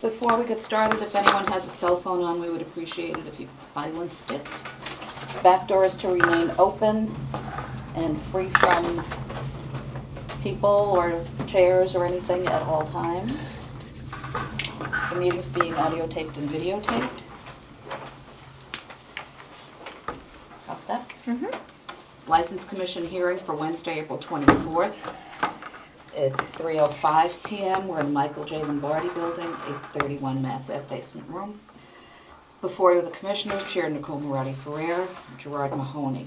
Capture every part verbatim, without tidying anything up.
Before we get started, if anyone has a cell phone on, we would appreciate it if you silenced it. Back doors to remain open and free from people or chairs or anything at all times. The meeting's being audio taped and videotaped. How's that? Mm-hmm. License Commission hearing for Wednesday, April twenty-fourth. It's three oh five p.m. We're in Michael J. Lombardi Building, eight thirty-one Mass Ave Basement Room. Before you, the Commissioners, Chair Nicole Moratti-Ferrer, Gerard Mahoney.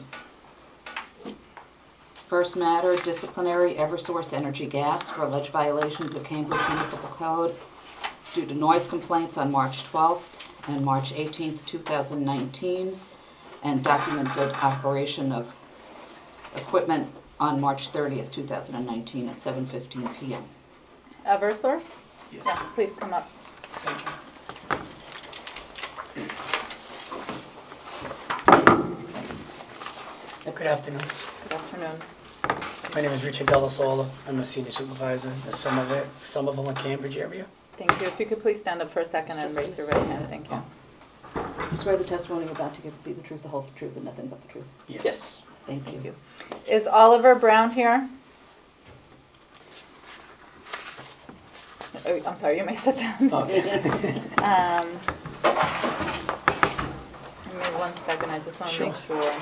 First matter, disciplinary Eversource Energy Gas for alleged violations of Cambridge Municipal Code due to noise complaints on March twelfth and March eighteenth, two thousand nineteen, and documented operation of equipment on March thirtieth, two thousand nineteen at seven fifteen p.m. Eversource? Yes. Yeah, please come up. Thank you. Good afternoon. Good afternoon. My name is Richard Delasola. I'm a senior supervisor in the Somerville, Somerville and Cambridge area. Thank you. If you could please stand up for a second and raise your right hand. Thank you. You swear the testimony you're about to give will be the truth, the whole truth, and nothing but the truth. Yes. Yes. Thank, Thank you. you. Is Oliver Brown here? Oh, I'm sorry, you may sit down. Okay. um, give me one second. I just want to Sure. make sure.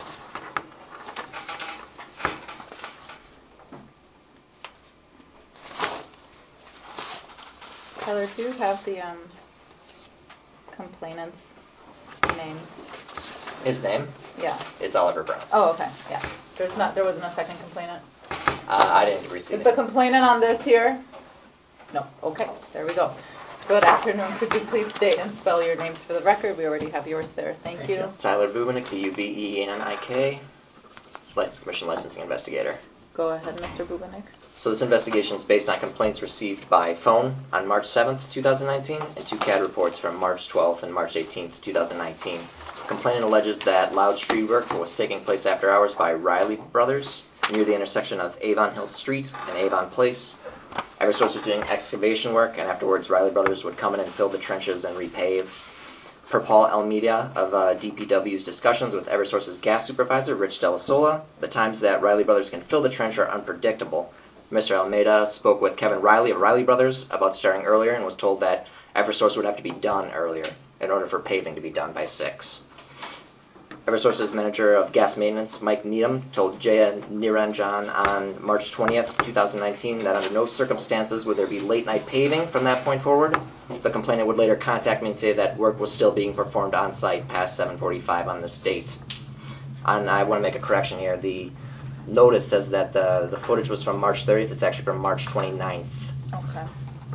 Tyler, do you have the um, complainant's name? His name Yeah. is Oliver Brown. Oh, okay. Yeah. There's not. There wasn't a second complainant. Uh, I didn't receive Is the it. complainant on this here? No. Okay. There we go. Good afternoon. Could you please state and spell your names for the record? We already have yours there. Thank, Thank you. you. Tyler Bubenik, B U B E N I K, License Commission licensing investigator. Go ahead, Mister Bubenik. So this investigation is based on complaints received by phone on March seventh, two thousand nineteen, and two C A D reports from March twelfth and March eighteenth, two thousand nineteen. The complainant alleges that loud street work was taking place after hours by Riley Brothers near the intersection of Avon Hill Street and Avon Place. Eversource was doing excavation work, and afterwards Riley Brothers would come in and fill the trenches and repave. Per Paul Almeida of uh, D P W's discussions with Eversource's gas supervisor, Rich Delasola, the times that Riley Brothers can fill the trench are unpredictable. Mister Almeida spoke with Kevin Riley of Riley Brothers about starting earlier and was told that Eversource would have to be done earlier in order for paving to be done by six. Eversource's manager of gas maintenance, Mike Needham, told Jaya Niranjan on March twentieth, two thousand nineteen that under no circumstances would there be late-night paving from that point forward. The complainant would later contact me and say that work was still being performed on-site past seven forty-five on this date. And I want to make a correction here. The notice says that the, the footage was from March thirtieth. It's actually from March twenty-ninth. Okay.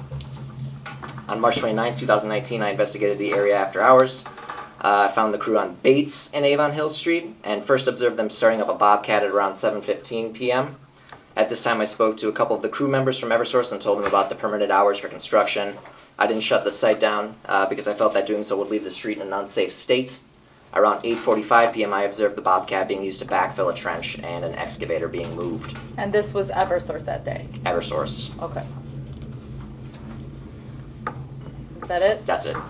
On March twenty-ninth, two thousand nineteen, I investigated the area after hours. Uh, I found the crew on Bates in Avon Hill Street and first observed them starting up a Bobcat at around seven fifteen p.m. At this time, I spoke to a couple of the crew members from Eversource and told them about the permitted hours for construction. I didn't shut the site down uh, because I felt that doing so would leave the street in an unsafe state. Around eight forty-five p.m., I observed the Bobcat being used to backfill a trench and an excavator being moved. And this was Eversource that day? Eversource. Okay. Is that it? That's it.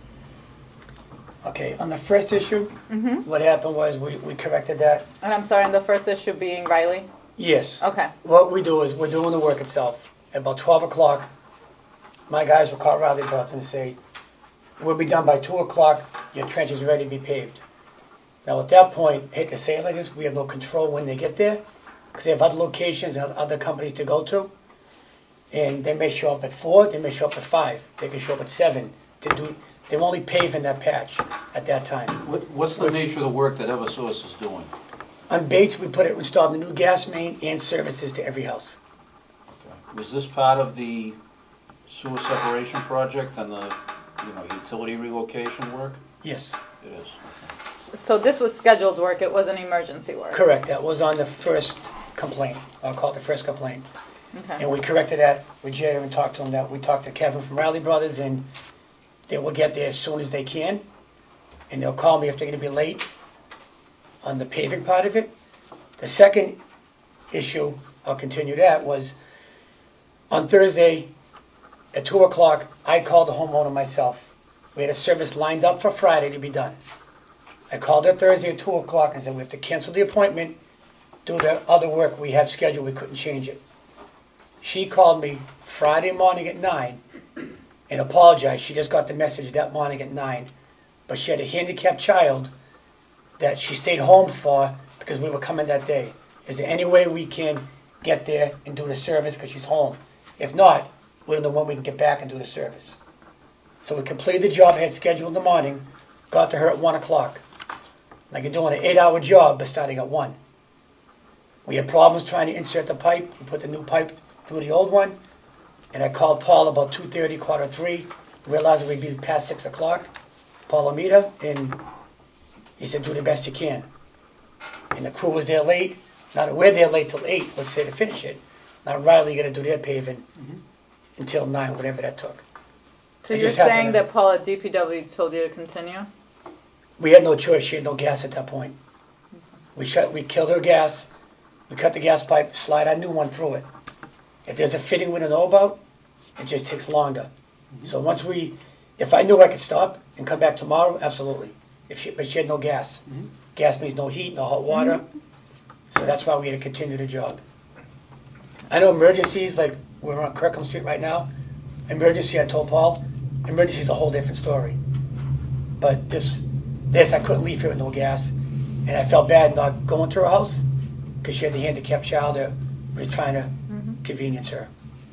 Okay, on the first issue, Mm-hmm. what happened was we, we corrected that. And I'm sorry, on the first issue being Riley? Yes. Okay. What we do is we're doing the work itself. At about twelve o'clock, my guys will call Riley Brothers and say, we'll be done by two o'clock, your trench is ready to be paved. Now at that point, I hate to say it like this, we have no control when they get there, because they have other locations and other companies to go to. And they may show up at four, they may show up at five, they can show up at seven to do. They're only paving that patch at that time. What, what's the nature of the work that Eversource is doing? On Bates, we put it, we installed the new gas main and services to every house. Okay. Was this part of the sewer separation project and the, you know, utility relocation work? Yes, It is. Okay. So this was scheduled work, it wasn't emergency work? correct. That was on the first complaint. I'll call it the first complaint. Okay. And we corrected that with Jay and talked to him that we talked to Kevin from Riley Brothers and they will get there as soon as they can. And they'll call me if they're going to be late on the paving part of it. The second issue, I'll continue that, was on Thursday, At two o'clock, I called the homeowner myself. We had a service lined up for Friday to be done. I called her Thursday at two o'clock and said, we have to cancel the appointment, do the other work we have scheduled, we couldn't change it. She called me Friday morning at nine and apologized. She just got the message that morning at nine. But she had a handicapped child that she stayed home for because we were coming that day. Is there any way we can get there and do the service because she's home? If not, we don't know when we can get back and do the service. So we completed the job I had scheduled in the morning, got to her at one o'clock. Like you're doing an eight-hour job, but starting at one. We had problems trying to insert the pipe. We put the new pipe through the old one. And I called Paul about two thirty, quarter three, realized it would be past six o'clock. Paul Amita, and he said, do the best you can. And the crew was there late. Now we're there late till eight, let's say, to finish it. Now Riley got to do their paving mm-hmm. until nine, whatever that took. So It you're just happened saying to- that Paul at D P W told you to continue? We had no choice. She had no gas at that point. We shut. We killed her gas. We cut the gas pipe, slide our new one through it. If there's a fitting we don't know about, it just takes longer. Mm-hmm. So once we, if I knew I could stop and come back tomorrow, absolutely. If she, but she had no gas. Mm-hmm. Gas means no heat, no hot water. Mm-hmm. So that's why we had to continue the job. I know emergencies, like we're on Kirkham Street right now. Emergency, I told Paul, emergency is a whole different story. But this, this I couldn't leave here with no gas. And I felt bad not going to her house because she had the handicapped child that we were trying to mm-hmm. convenience her.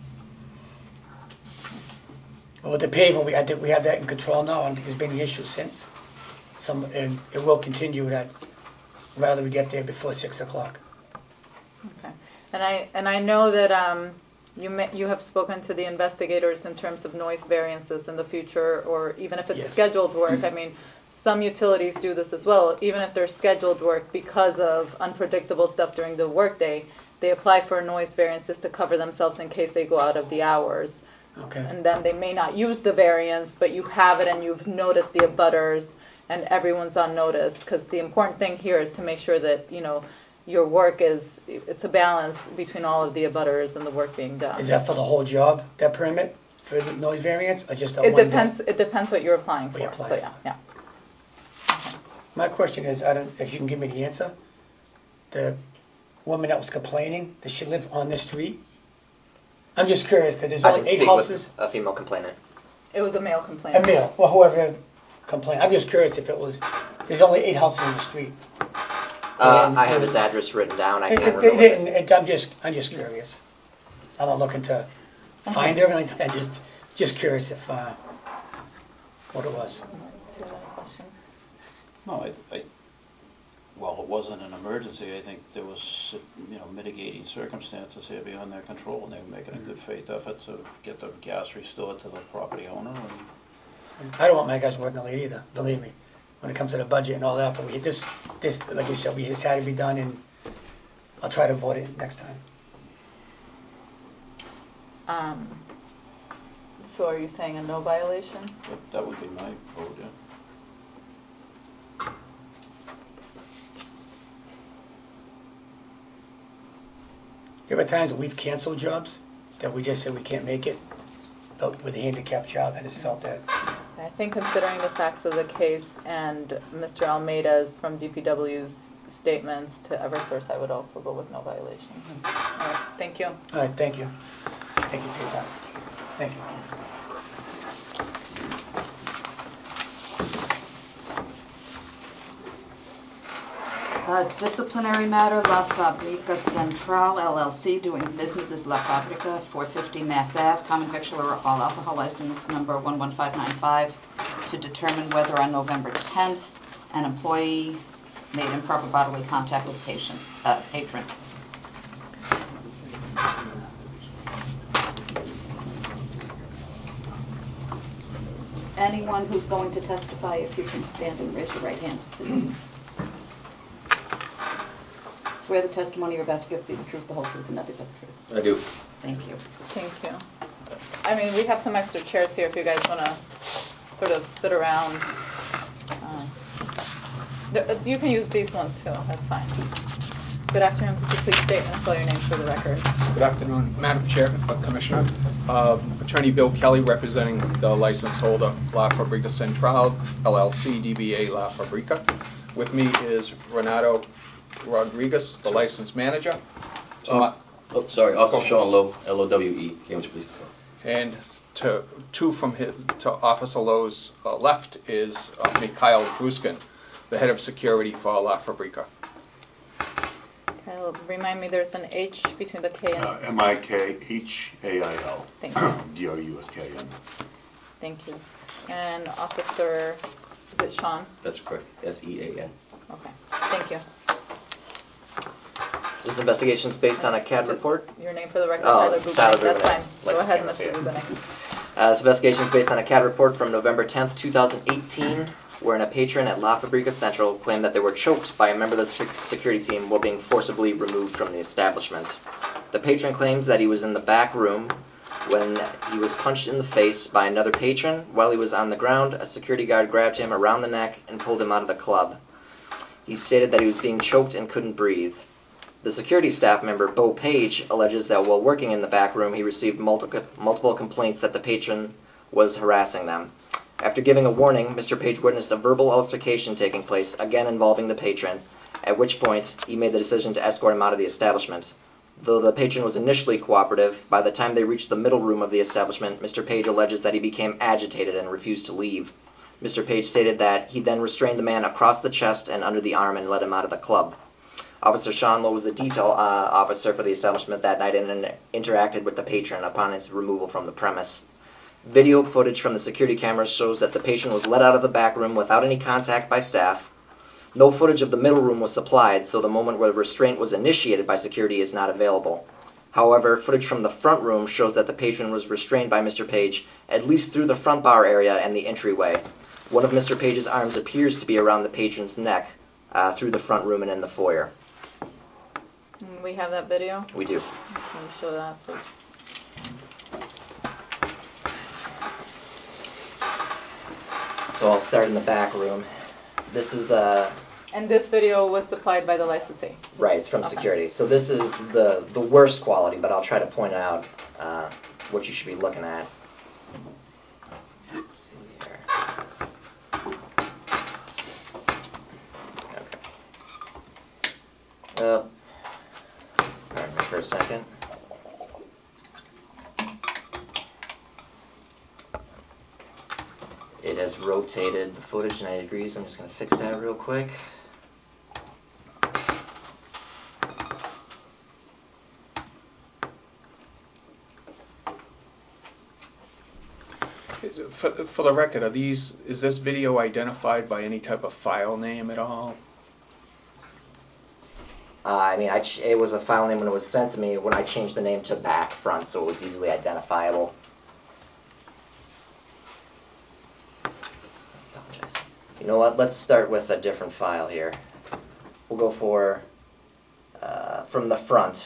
But with the pavement, we, I think we have that in control now. I don't think there's been any issues since. Some, and it will continue that rather we get there before six o'clock. Okay. And I and I know that um, you may, you have spoken to the investigators in terms of noise variances in the future, or even if it's Yes. scheduled work. I mean, some utilities do this as well. Even if they're scheduled work because of unpredictable stuff during the workday, they apply for noise variances to cover themselves in case they go out of the hours. Okay. And then they may not use the variance, but you have it and you've noticed the abutters and everyone's on notice, because the important thing here is to make sure that, you know, your work is, it's a balance between all of the abutters and the work being done. Is that for the whole job, that permit, for the noise variance, or just that It one depends, day? it depends what you're applying What for. you apply So for. yeah, yeah. My question is, I don't, if you can give me the answer, the woman that was complaining, does she live on this street? I'm just curious, because there's I only didn't eight speak with houses. a female complainant. It was a male complaint. A male, or whoever complained. I'm just curious if it was, there's only eight houses on the street. Uh, Um, I have his address written down. I It- can't it- remember. it- what it- I'm just, I'm just curious. I'm not looking to find her, or anything. I'm just, just curious if, uh, what it was. Do you have any questions? No, I, I, well, it wasn't an emergency. I think there was, you know, mitigating circumstances here beyond their control, and they were making a good faith effort to get the gas restored to the property owner. And I don't want my guys working late either, believe me, when it comes to the budget and all that, but we, this, this, like you said, we just had to be done, and I'll try to avoid it next time. Um, so are you saying a no violation? that, that would be my vote, yeah. There were times that we've canceled jobs that we just said we can't make it, but with a handicapped child, I just felt that. I think considering the facts of the case and Mister Almeida's from D P W's statements to Eversource, I would also go with no violation. All right, thank you. All right, thank you. Thank you for your time. Thank you. Uh, Disciplinary matter, La Fabrica Central L L C, doing business as La Fabrica, four fifty Mass Ave, common victular, all alcohol license number one one five nine five, to determine whether on November tenth, an employee made improper bodily contact with patient, uh, patron. Anyone who's going to testify, if you can stand and raise your right hand, please. Swear the testimony you're about to give be the truth, the whole truth, and nothing but the truth. I do. Thank you. Thank you. I mean, we have some extra chairs here if you guys want to sort of sit around. Uh, the- you can use these ones too, that's fine. Good afternoon. Could you please state and spell your name for the record? Good afternoon, Madam Chair, uh, Commissioner. Uh, Attorney Bill Kelly representing the license holder, La Fabrica Central, L L C, D B A La Fabrica. With me is Renato Rodriguez, the license manager. To Uh, my- oh, sorry, Officer Go. Sean Lowe, L O W E, Cambridge Police Department. And to two from his, to Officer Lowe's uh, left is uh, Mikhail Bruskin, the head of security for La Fabrica. Kyle, remind me there's an H between the K and... Uh, M I K H A I L. Thank you. D R U S K N. Thank you. And Officer, is it Sean? That's correct, S E A N. Okay. Thank you. This investigation is based on a C A D report. Your name for the record, Oh, Tyler Buchanan. Tyler That's Buchanan. fine. Like Go ahead, the Mister camera here. Buchanan. Uh, this investigation is based on a C A D report from November tenth, two thousand eighteen, wherein a patron at La Fabrica Central claimed that they were choked by a member of the sec- security team while being forcibly removed from the establishment. The patron claims that he was in the back room when he was punched in the face by another patron. While he was on the ground, a security guard grabbed him around the neck and pulled him out of the club. He stated that he was being choked and couldn't breathe. The security staff member, Bo Page, alleges that while working in the back room, he received multiple, multiple complaints that the patron was harassing them. After giving a warning, Mister Page witnessed a verbal altercation taking place, again involving the patron, at which point he made the decision to escort him out of the establishment. Though the patron was initially cooperative, by the time they reached the middle room of the establishment, Mister Page alleges that he became agitated and refused to leave. Mister Page stated that he then restrained the man across the chest and under the arm and led him out of the club. Officer Sean Lowe was the detail uh, officer for the establishment that night and interacted with the patron upon his removal from the premise. Video footage from the security cameras shows that the patron was let out of the back room without any contact by staff. No footage of the middle room was supplied, so the moment where restraint was initiated by security is not available. However, footage from the front room shows that the patron was restrained by Mister Page at least through the front bar area and the entryway. One of Mister Page's arms appears to be around the patron's neck uh, through the front room and in the foyer. We have that video. We do. Can you show that, please? So I'll start in the back room. This is uh And this video was supplied by the licensee. right. It's from Okay. security. So this is the the worst quality, but I'll try to point out uh, what you should be looking at. Let's see here. Okay. Uh, pardon me for a second. It has rotated the footage ninety degrees. I'm just going to fix that real quick. For, for the record, are these, is this video identified by any type of file name at all? Uh, I mean, I ch- it was a file name when it was sent to me when I changed the name to back front, so it was easily identifiable. Apologize. You know what? Let's start with a different file here. We'll go for uh, from the front.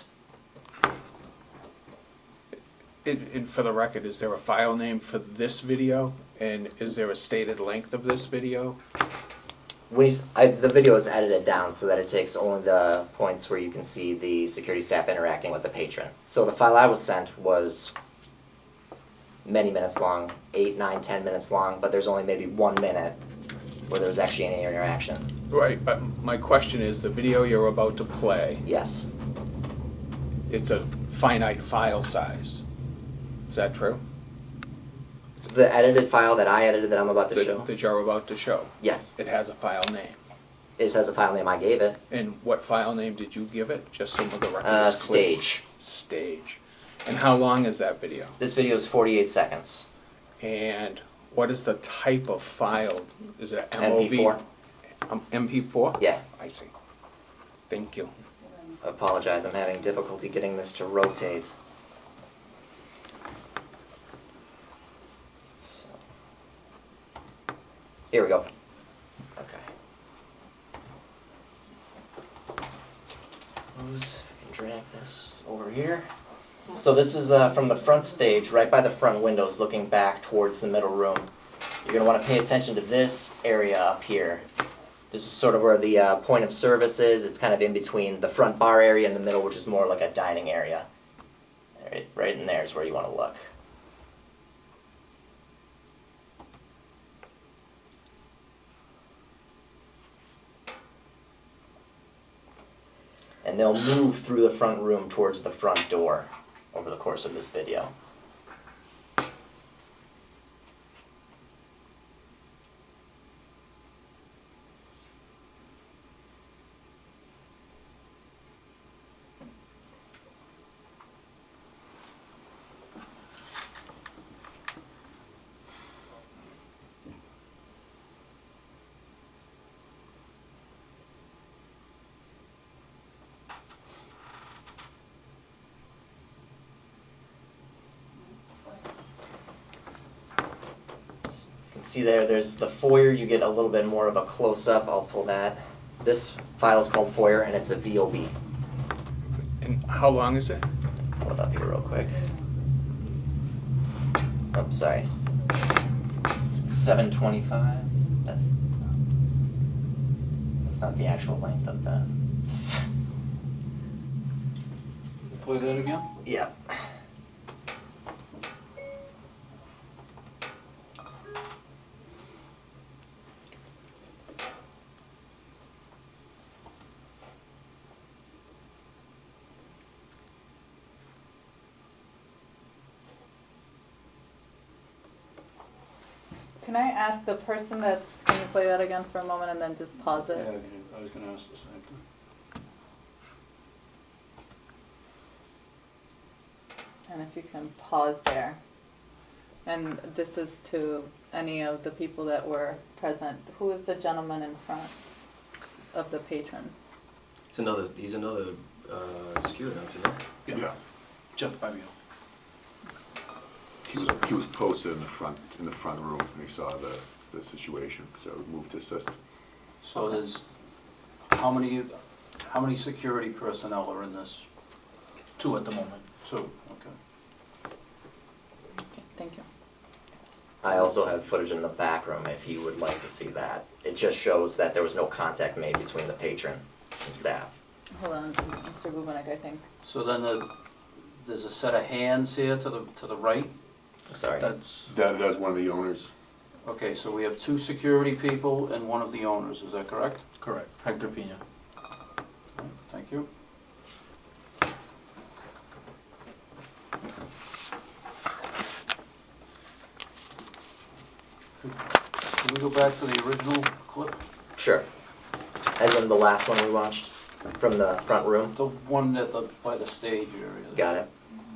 It, it, for the record, is there a file name for this video? And is there a stated length of this video? We, s- I, the video is edited down so that it takes only the points where you can see the security staff interacting with the patron. So the file I was sent was many minutes long, eight, nine, ten minutes long, but there's only maybe one minute where there was actually any interaction. Right, but my question is, the video you're about to play, Yes. it's a finite file size. Is that true? The edited file that I edited that I'm about to That, show? that you're about to show. Yes. It has a file name. It says the file name I gave it. And what file name did you give it? Just so the record Uh, is clear. stage. Stage. And how long is that video? This video is forty-eight seconds. And what is the type of file? Is it an M O V? M P four. Um, M P four? Yeah. I see. Thank you. I apologize, I'm having difficulty getting this to rotate. So. Here we go. Okay. Suppose I can drag this over here. So this is uh, from the front stage, right by the front windows, looking back towards the middle room. You're going to want to pay attention to this area up here. This is sort of where the uh, point of service is. It's kind of in between the front bar area and the middle, which is more like a dining area. Right, right in there is where you want to look. And they'll move through the front room towards the front door over the course of this video. See there, there's the foyer. You get a little bit more of a close-up. I'll pull that. This file is called foyer, and it's a V O B. And how long is it? Pull it up here real quick. Oh, sorry. seven twenty-five. That's, that's not the actual length of the... Play that again? Yeah. Can I ask the person that's, can you play that again for a moment and then just pause Yeah, it? I was gonna ask the same thing. And if you can pause there. And this is to any of the people that were present. Who is the gentleman in front of the patron? It's another, he's another uh, security officer, no? Yeah. Jeff Fabio. He was, he was posted in the front, in the front room, and he saw the, the situation, so we moved to assist. So there's, how many, how many security personnel are in this? Two at the moment. Two, okay. Okay, thank you. I also have footage in the back room if you would like to see that. It just shows that there was no contact made between the patron and staff. Hold on, Mister Gubanek, I think. So then the, there's a set of hands here to the, to the right? Sorry. That's, That, that's one of the owners. okay, so we have two security people and one of the owners, is that correct? Correct. Hector Pina. Okay, thank you. Can we go back to the original clip? Sure. As in the last one we watched from the front room. The one at the, by the stage area. Got it.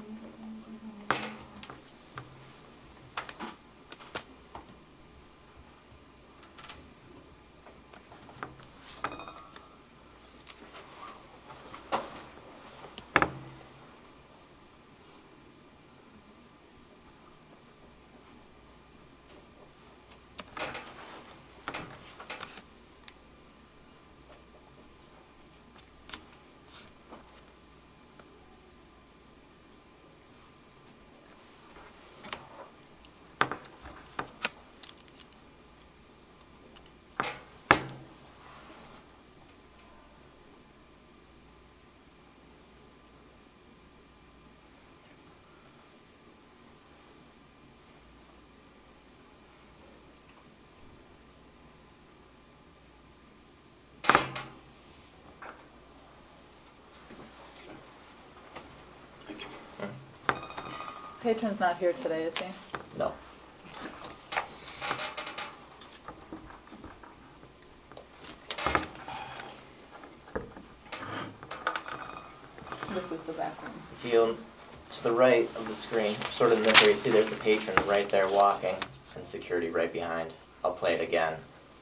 Patron's not here today, is he? No. This is the back room. If you to the right of the screen, sort of in this area, see there's the patron right there walking, and security right behind. I'll play it again.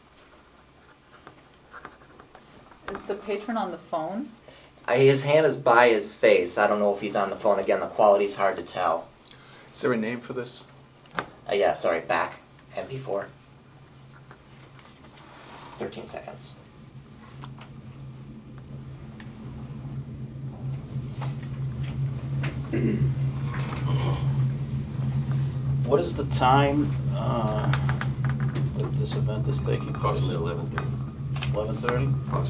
Is the patron on the phone? I, his hand is by his face. I don't know if he's on the phone. Again, the quality's hard to tell. Is there a name for this? Uh, yeah, sorry, back. M P four. thirteen seconds. What is the time uh, that this event is taking place? Approximately eleven thirty. eleven thirty?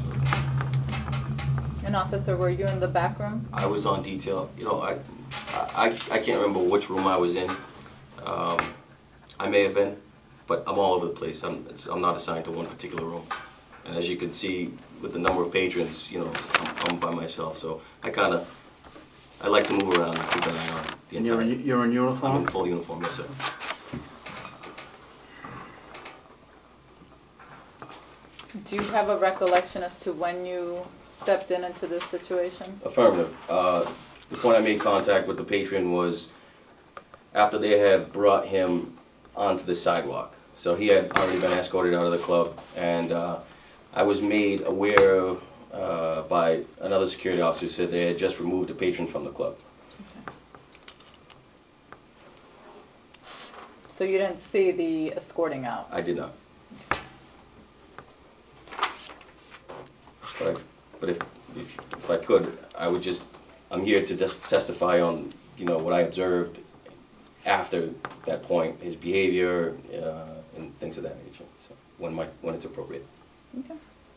And officer, were you in the back room? I was on detail. You know, I, I, I can't remember which room I was in. Um, I may have been, but I'm all over the place. I'm, it's, I'm not assigned to one particular room. And as you can see, with the number of patrons, you know, I'm, I'm by myself. So I kind of, I like to move around and keep an eye on the And you're entire. in, you're in I'm uniform? in full uniform, yes, sir. Do you have a recollection as to when you stepped in into this situation? Affirmative. Uh, the point I made contact with the patron was after they had brought him onto the sidewalk. So he had already been escorted out of the club, and uh, I was made aware of, uh, by another security officer who said they had just removed the patron from the club. Okay. So you didn't see the escorting out? I did not. But, I, but if, if if I could, I would just, I'm here to just testify on, you know, what I observed after that point, his behavior uh, and things of that nature. So when my when it's appropriate. Okay.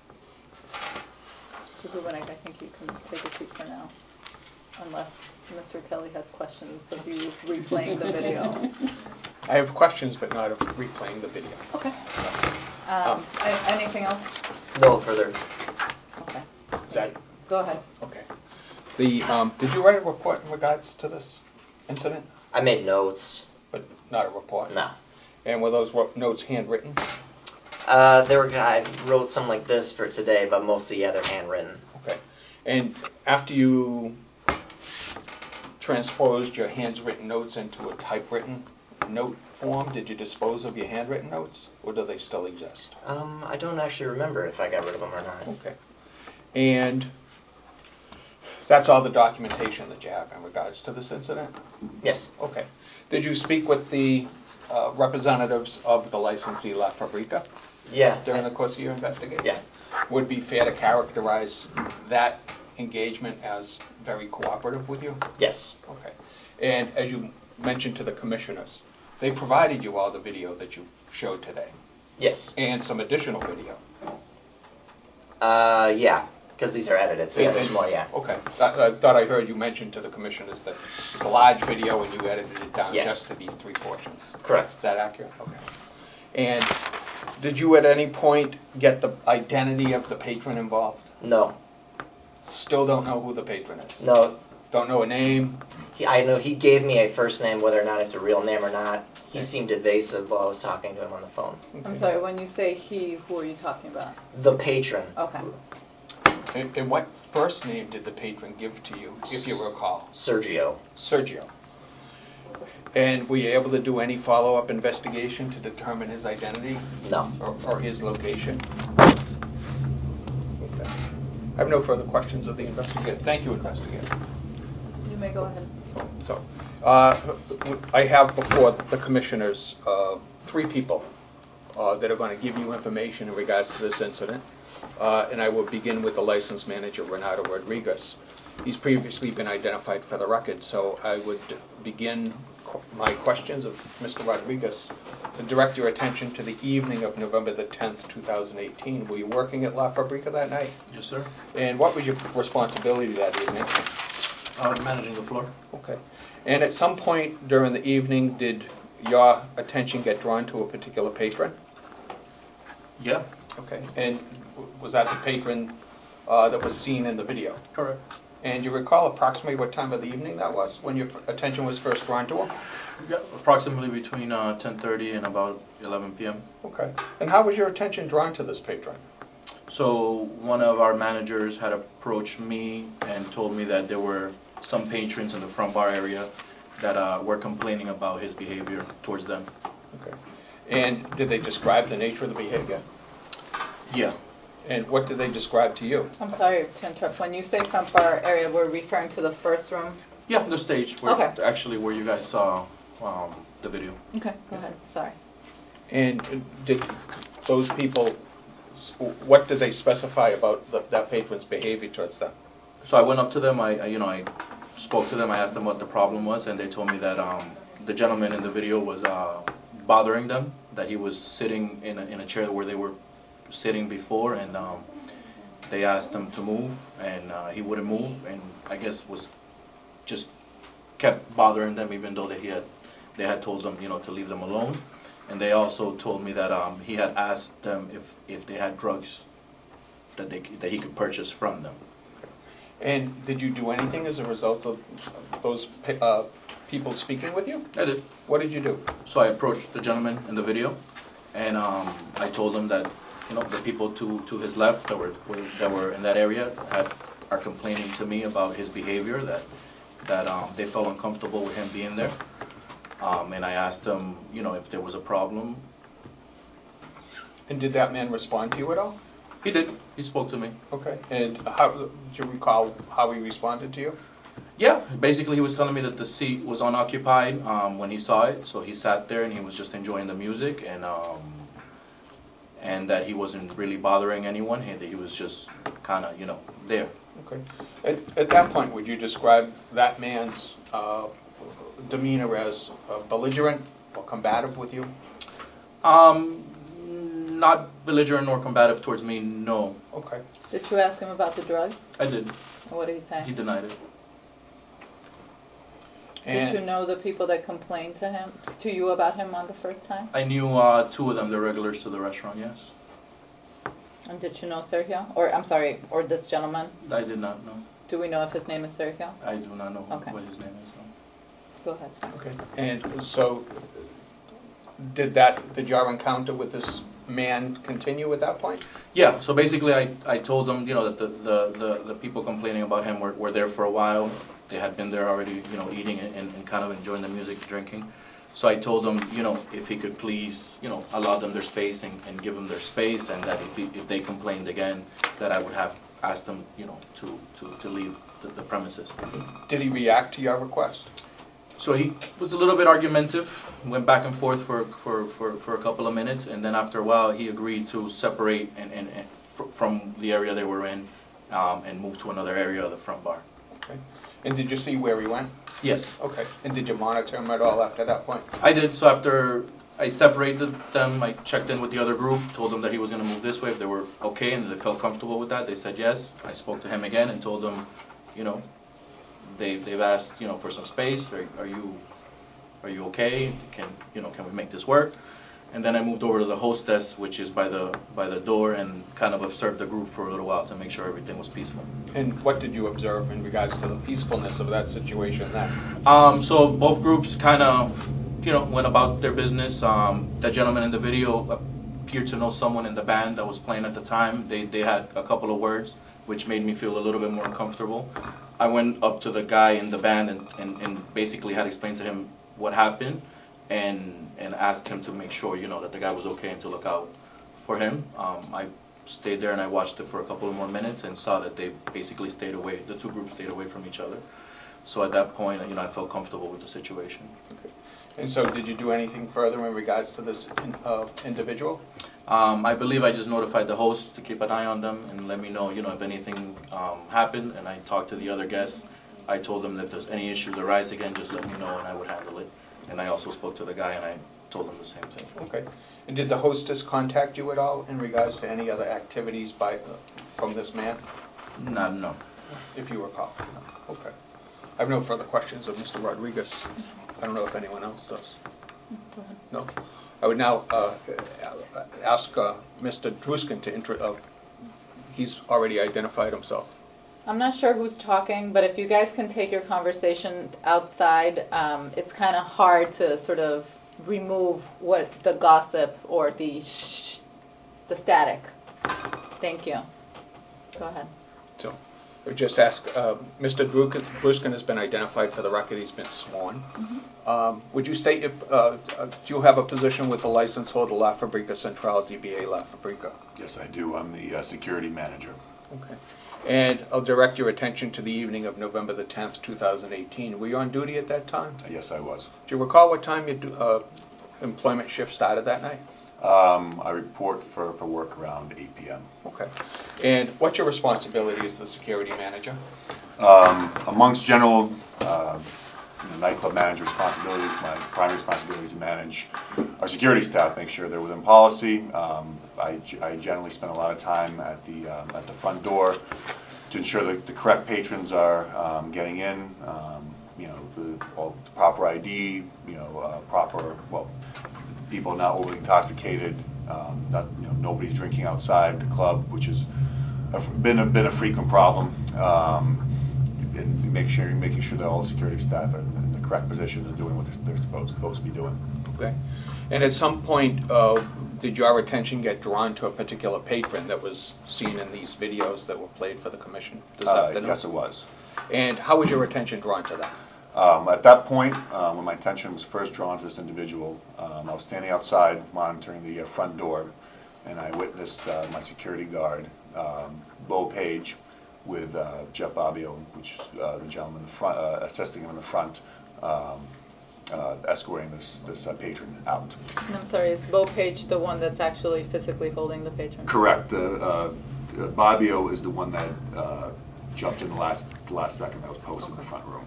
So Rubenek, I think you can take a seat for now, unless Mister Kelly has questions of you replaying the video. I have questions, but not of replaying the video. Okay. Um, a- anything else? No further. Okay. Is that Go ahead. okay? The um, did you write a report in regards to this incident, I made notes. but not a report? No. And were those ro- notes handwritten? Uh, there were, I wrote some like this for today, but mostly, yeah, they're handwritten. Okay. And after you transposed your handwritten notes into a typewritten note form, did you dispose of your handwritten notes, or do they still exist? Um, I don't actually remember if I got rid of them or not. Okay. And that's all the documentation that you have in regards to this incident? Yes. Okay. Did you speak with the uh, representatives of the licensee La Fabrica Yeah. during the course of your investigation? Yeah. Would it be fair to characterize that engagement as very cooperative with you? Yes. Okay. And as you mentioned to the commissioners, they provided you all the video that you showed today, Yes. and some additional video. Uh, yeah. Because these are edited, so yeah, And- there's more, yeah. Okay. I, I thought I heard you mention to the commissioners that it's a large video and you edited it down Yeah. just to these three portions. Correct. Is that accurate? Okay. And did you at any point get the identity of the patron involved? No. Still don't know who the patron is? No. Don't know a name? He, I know he gave me a first name, whether or not it's a real name or not. He seemed evasive while I was talking to him on the phone. I'm Okay. sorry, when you say he, who are you talking about? The patron. Okay. And, and what first name did the patron give to you, if you recall? Sergio. Sergio. And were you able to do any follow-up investigation to determine his identity No. or, or his location? Okay. I have no further questions of the investigator. Thank you, investigator. You may go ahead. So, uh, I have before the commissioners uh, three people uh, that are going to give you information in regards to this incident. Uh, and I will begin with the license manager, Renato Rodriguez. He's previously been identified for the record, so I would begin qu- my questions of Mister Rodriguez to direct your attention to the evening of November the tenth, two thousand eighteen. Were you working at La Fabrica that night? Yes, sir. And what was your responsibility that evening? I was managing the floor. Okay. And at some point during the evening, did your attention get drawn to a particular patron? Yeah, Okay. And w- was that the patron uh, that was seen in the video? correct. And you recall approximately what time of the evening that was when your f- attention was first drawn to him? Yeah, approximately between uh, ten thirty and about eleven p.m. Okay. And how was your attention drawn to this patron? So one of our managers had approached me and told me that there were some patrons in the front bar area that uh, were complaining about his behavior towards them. Okay. And did they describe the nature of the behavior? Yeah. And what did they describe to you? I'm sorry to interrupt. When you say front bar area, we're referring to the first room? Yeah, the stage, where, Okay. actually where you guys saw um, the video. Okay, go ahead. Sorry. And uh, did those people, s- what did they specify about the, that patron's behavior towards them? So I went up to them, I, I you know, I spoke to them, I asked them what the problem was, and they told me that um, the gentleman in the video was uh, bothering them, that he was sitting in a, in a chair where they were sitting before, and um, they asked him to move, and uh, he wouldn't move, and I guess was just kept bothering them, even though that he had they had told them, you know, to leave them alone. And they also told me that um, he had asked them if if they had drugs that they that he could purchase from them. And did you do anything as a result of those uh, people speaking with you? I did. What did you do? So I approached the gentleman in the video, and um, I told him that, you know, the people to, to his left that were, were that were in that area had, are complaining to me about his behavior, that that um, they felt uncomfortable with him being there. Um, and I asked him, you know, if there was a problem. And did that man respond to you at all? He did. He spoke to me. Okay. And how do you recall how he responded to you? Yeah, basically he was telling me that the seat was unoccupied um, when he saw it, so he sat there and he was just enjoying the music, and um, and that he wasn't really bothering anyone, and that he was just kind of, you know, there. Okay. At, at that point, would you describe that man's uh, demeanor as uh, belligerent or combative with you? Um, not belligerent or combative towards me, no. Okay. Did you ask him about the drugs? I did. What did he say? He denied it. Did you know the people that complained to him, to you about him on the first time? I knew uh, two of them, the regulars to the restaurant, yes. And did you know Sergio? Or, I'm sorry, or this gentleman? I did not know. Do we know if his name is Sergio? I do not know Okay. what his name is. No. Go ahead, sir. Okay. And so, did that, did your encounter with this man continue at that point? Yeah, so basically I, I told them, you know, that the, the, the, the people complaining about him were, were there for a while. They had been there already, you know, eating and, and kind of enjoying the music, drinking. So I told them, you know, if he could please, you know, allow them their space and, and give them their space, and that if, he, if they complained again, that I would have asked them, you know, to, to, to leave the, the premises. Did he react to your request? So he was a little bit argumentative, went back and forth for, for, for, for a couple of minutes, and then after a while he agreed to separate and, and, and fr from the area they were in um, and move to another area of the front bar. Okay. And did you see where he went? Yes. Okay. And did you monitor him at all after that point? I did. So after I separated them, I checked in with the other group, told them that he was going to move this way if they were okay and they felt comfortable with that. They said yes. I spoke to him again and told them, you know, they they've asked, you know, for some space. Are, are you are you okay? Can you know can we make this work? And then I moved over to the hostess, which is by the by the door, and kind of observed the group for a little while to make sure everything was peaceful. And what did you observe in regards to the peacefulness of that situation then? Um, so both groups kind of, you know, went about their business. Um, the gentleman in the video appeared to know someone in the band that was playing at the time. They they had a couple of words, which made me feel a little bit more uncomfortable. I went up to the guy in the band and, and, and basically had explained to him what happened. And and asked him to make sure, you know, that the guy was okay and to look out for him. Um, I stayed there and I watched it for a couple of more minutes and saw that they basically stayed away. The two groups stayed away from each other. So at that point, you know, I felt comfortable with the situation. Okay. And so, did you do anything further in regards to this in, uh, individual? Um, I believe I just notified the host to keep an eye on them and let me know, you know, if anything um, happened. And I talked to the other guests. I told them that if there's any issues arise again, just let me know and I would handle it. And I also spoke to the guy and I told him the same thing. Okay. And did the hostess contact you at all in regards to any other activities by uh, from this man? No, no. If you recall. No. Okay. I have no further questions of Mister Rodriguez. I don't know if anyone else does. No. I would now uh, ask uh, Mister Druskin to intro. Uh, he's already identified himself. I'm not sure who's talking, but if you guys can take your conversation outside, um, it's kind of hard to sort of remove what the gossip or the shh, the static. Thank you. Go ahead. So, I would just ask, uh, Mister Druskin has been identified for the record. He's been sworn. Mm-hmm. um, would you state if uh, uh, do you have a position with the license holder La Fabrica Central D B A La Fabrica? Yes, I do. I'm the uh, security manager. Okay. And I'll direct your attention to the evening of November the tenth, two thousand eighteen. Were you on duty at that time? Uh, yes, I was. Do you recall what time your do, uh, employment shift started that night? Um, I report for, for work around eight p m Okay. And what's your responsibility as the security manager? Um, amongst general uh, you know, nightclub manager responsibilities. My primary responsibility is to manage our security staff, make sure they're within policy. Um, I, I generally spend a lot of time at the um, at the front door to ensure that the correct patrons are um, getting in. Um, you know, the, all the proper I D. You know, uh, proper well, people not overly intoxicated. Um, not you know, nobody's drinking outside the club, which has been a been a frequent problem. Um, and make sure making sure that all the security staff are in the correct positions and doing what they're supposed supposed to be doing. Okay. And at some point, uh, did your attention get drawn to a particular patron that was seen in these videos that were played for the commission this Uh, afternoon? yes, it was. And how was your attention drawn to that? Um, at that point, um, when my attention was first drawn to this individual, um, I was standing outside monitoring the uh, front door, and I witnessed uh, my security guard, um, Bo Page, with uh, Jeff Bobbio, which is uh, the gentleman in the front, uh, assisting him in the front, um, uh, escorting this this uh, patron out. And I'm sorry, is Bo Page the one that's actually physically holding the patron? Correct. The uh, uh, Bobbio is the one that uh, jumped in the last the last second that was posted in the front room.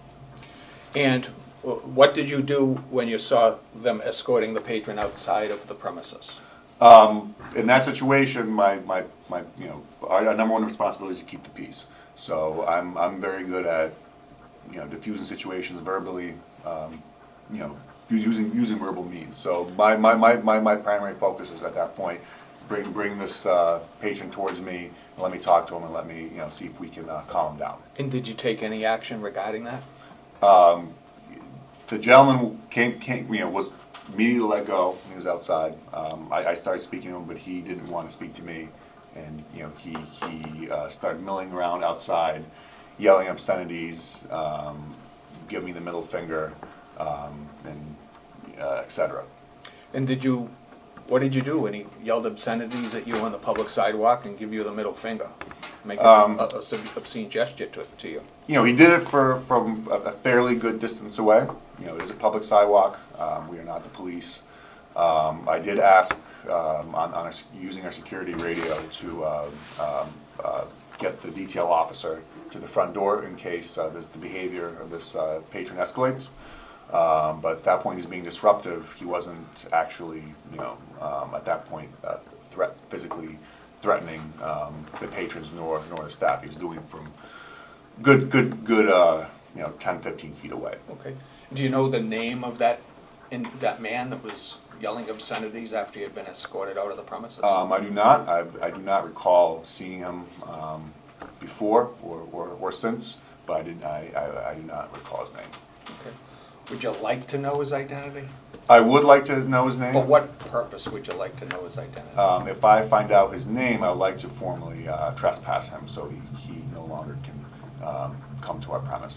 And uh, what did you do when you saw them escorting the patron outside of the premises? Um, in that situation, my, my, my you know, our, our number one responsibility is to keep the peace. So I'm I'm very good at, you know, diffusing situations verbally, um, you know, using using verbal means. So my my, my, my, my primary focus is at that point, bring bring this uh, patient towards me, and let me talk to him, and let me you know see if we can uh, calm him down. And did you take any action regarding that? Um, the gentleman came, came, you know, was immediately let go. He was outside. Um, I, I started speaking to him, but he didn't want to speak to me. And you know, he he uh, started milling around outside, yelling obscenities, um, giving me the middle finger, um, and uh, et cetera. And did you, what did you do when he yelled obscenities at you on the public sidewalk and give you the middle finger, making Um, a, a sub- obscene gesture to, to you? You know, he did it for from a, a fairly good distance away. You know, it is a public sidewalk. Um, we are not the police. Um, I did ask um, on, on our, using our security radio to uh, um, uh, get the detail officer to the front door in case uh, this, the behavior of this uh, patron escalates. Um, but at that point, he's being disruptive. He wasn't actually, you know, um, at that point, uh, threat physically threatening um, the patrons nor nor the staff. He was doing it from good, good, good, uh, you know, ten, fifteen feet away. Okay. Do you know the name of that in, that man that was yelling obscenities after he had been escorted out of the premises? Um, I do not. I, I do not recall seeing him um, before or, or, or since, but I did. I, I, I do not recall his name. Okay. Would you like to know his identity? I would like to know his name. For what purpose would you like to know his identity? Um, if I find out his name, I would like to formally uh, trespass him so he, he no longer can um, come to our premise.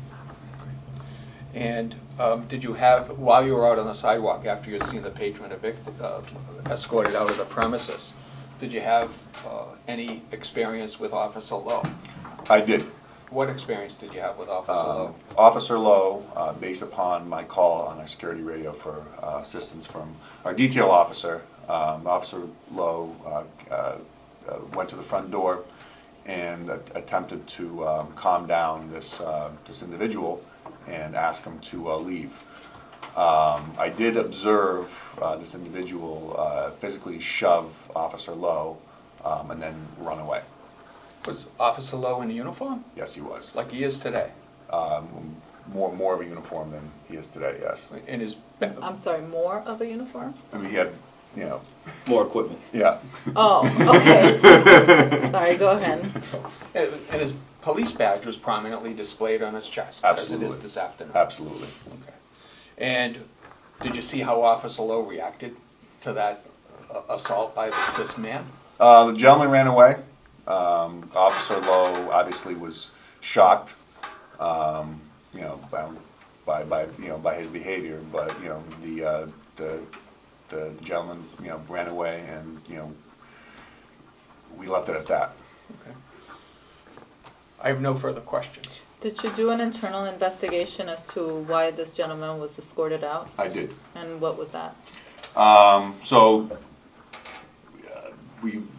And um, did you have, while you were out on the sidewalk after you had seen the patron evicted, uh, escorted out of the premises, did you have uh, any experience with Officer Lowe? I did. What experience did you have with Officer Uh, Lowe? Officer Lowe, uh, based upon my call on our security radio for uh, assistance from our detail officer, um, Officer Lowe uh, uh, uh, went to the front door and uh, attempted to um, calm down this uh, this individual and ask him to uh, leave. Um, I did observe uh, this individual uh, physically shove Officer Lowe um, and then run away. Was Officer Lowe in a uniform? Yes, he was. Like he is today? Um, more more of a uniform than he is today, yes. In his... I'm sorry, more of a uniform? I mean, he had, you know... More equipment. Yeah. Oh, okay. Sorry, go ahead. And and his police badge was prominently displayed on his chest, Absolutely. as it is this afternoon. Absolutely. Okay. And did you see how Officer Lowe reacted to that uh, assault by this man? Uh, the gentleman ran away. Um, Officer Lowe obviously was shocked, um, you know, by, by by you know by his behavior. But you know the uh, the the gentleman you know ran away, and you know we left it at that. Okay. I have no further questions. Did you do an internal investigation as to why this gentleman was escorted out? I did. And what was that? Um, so uh, we you know,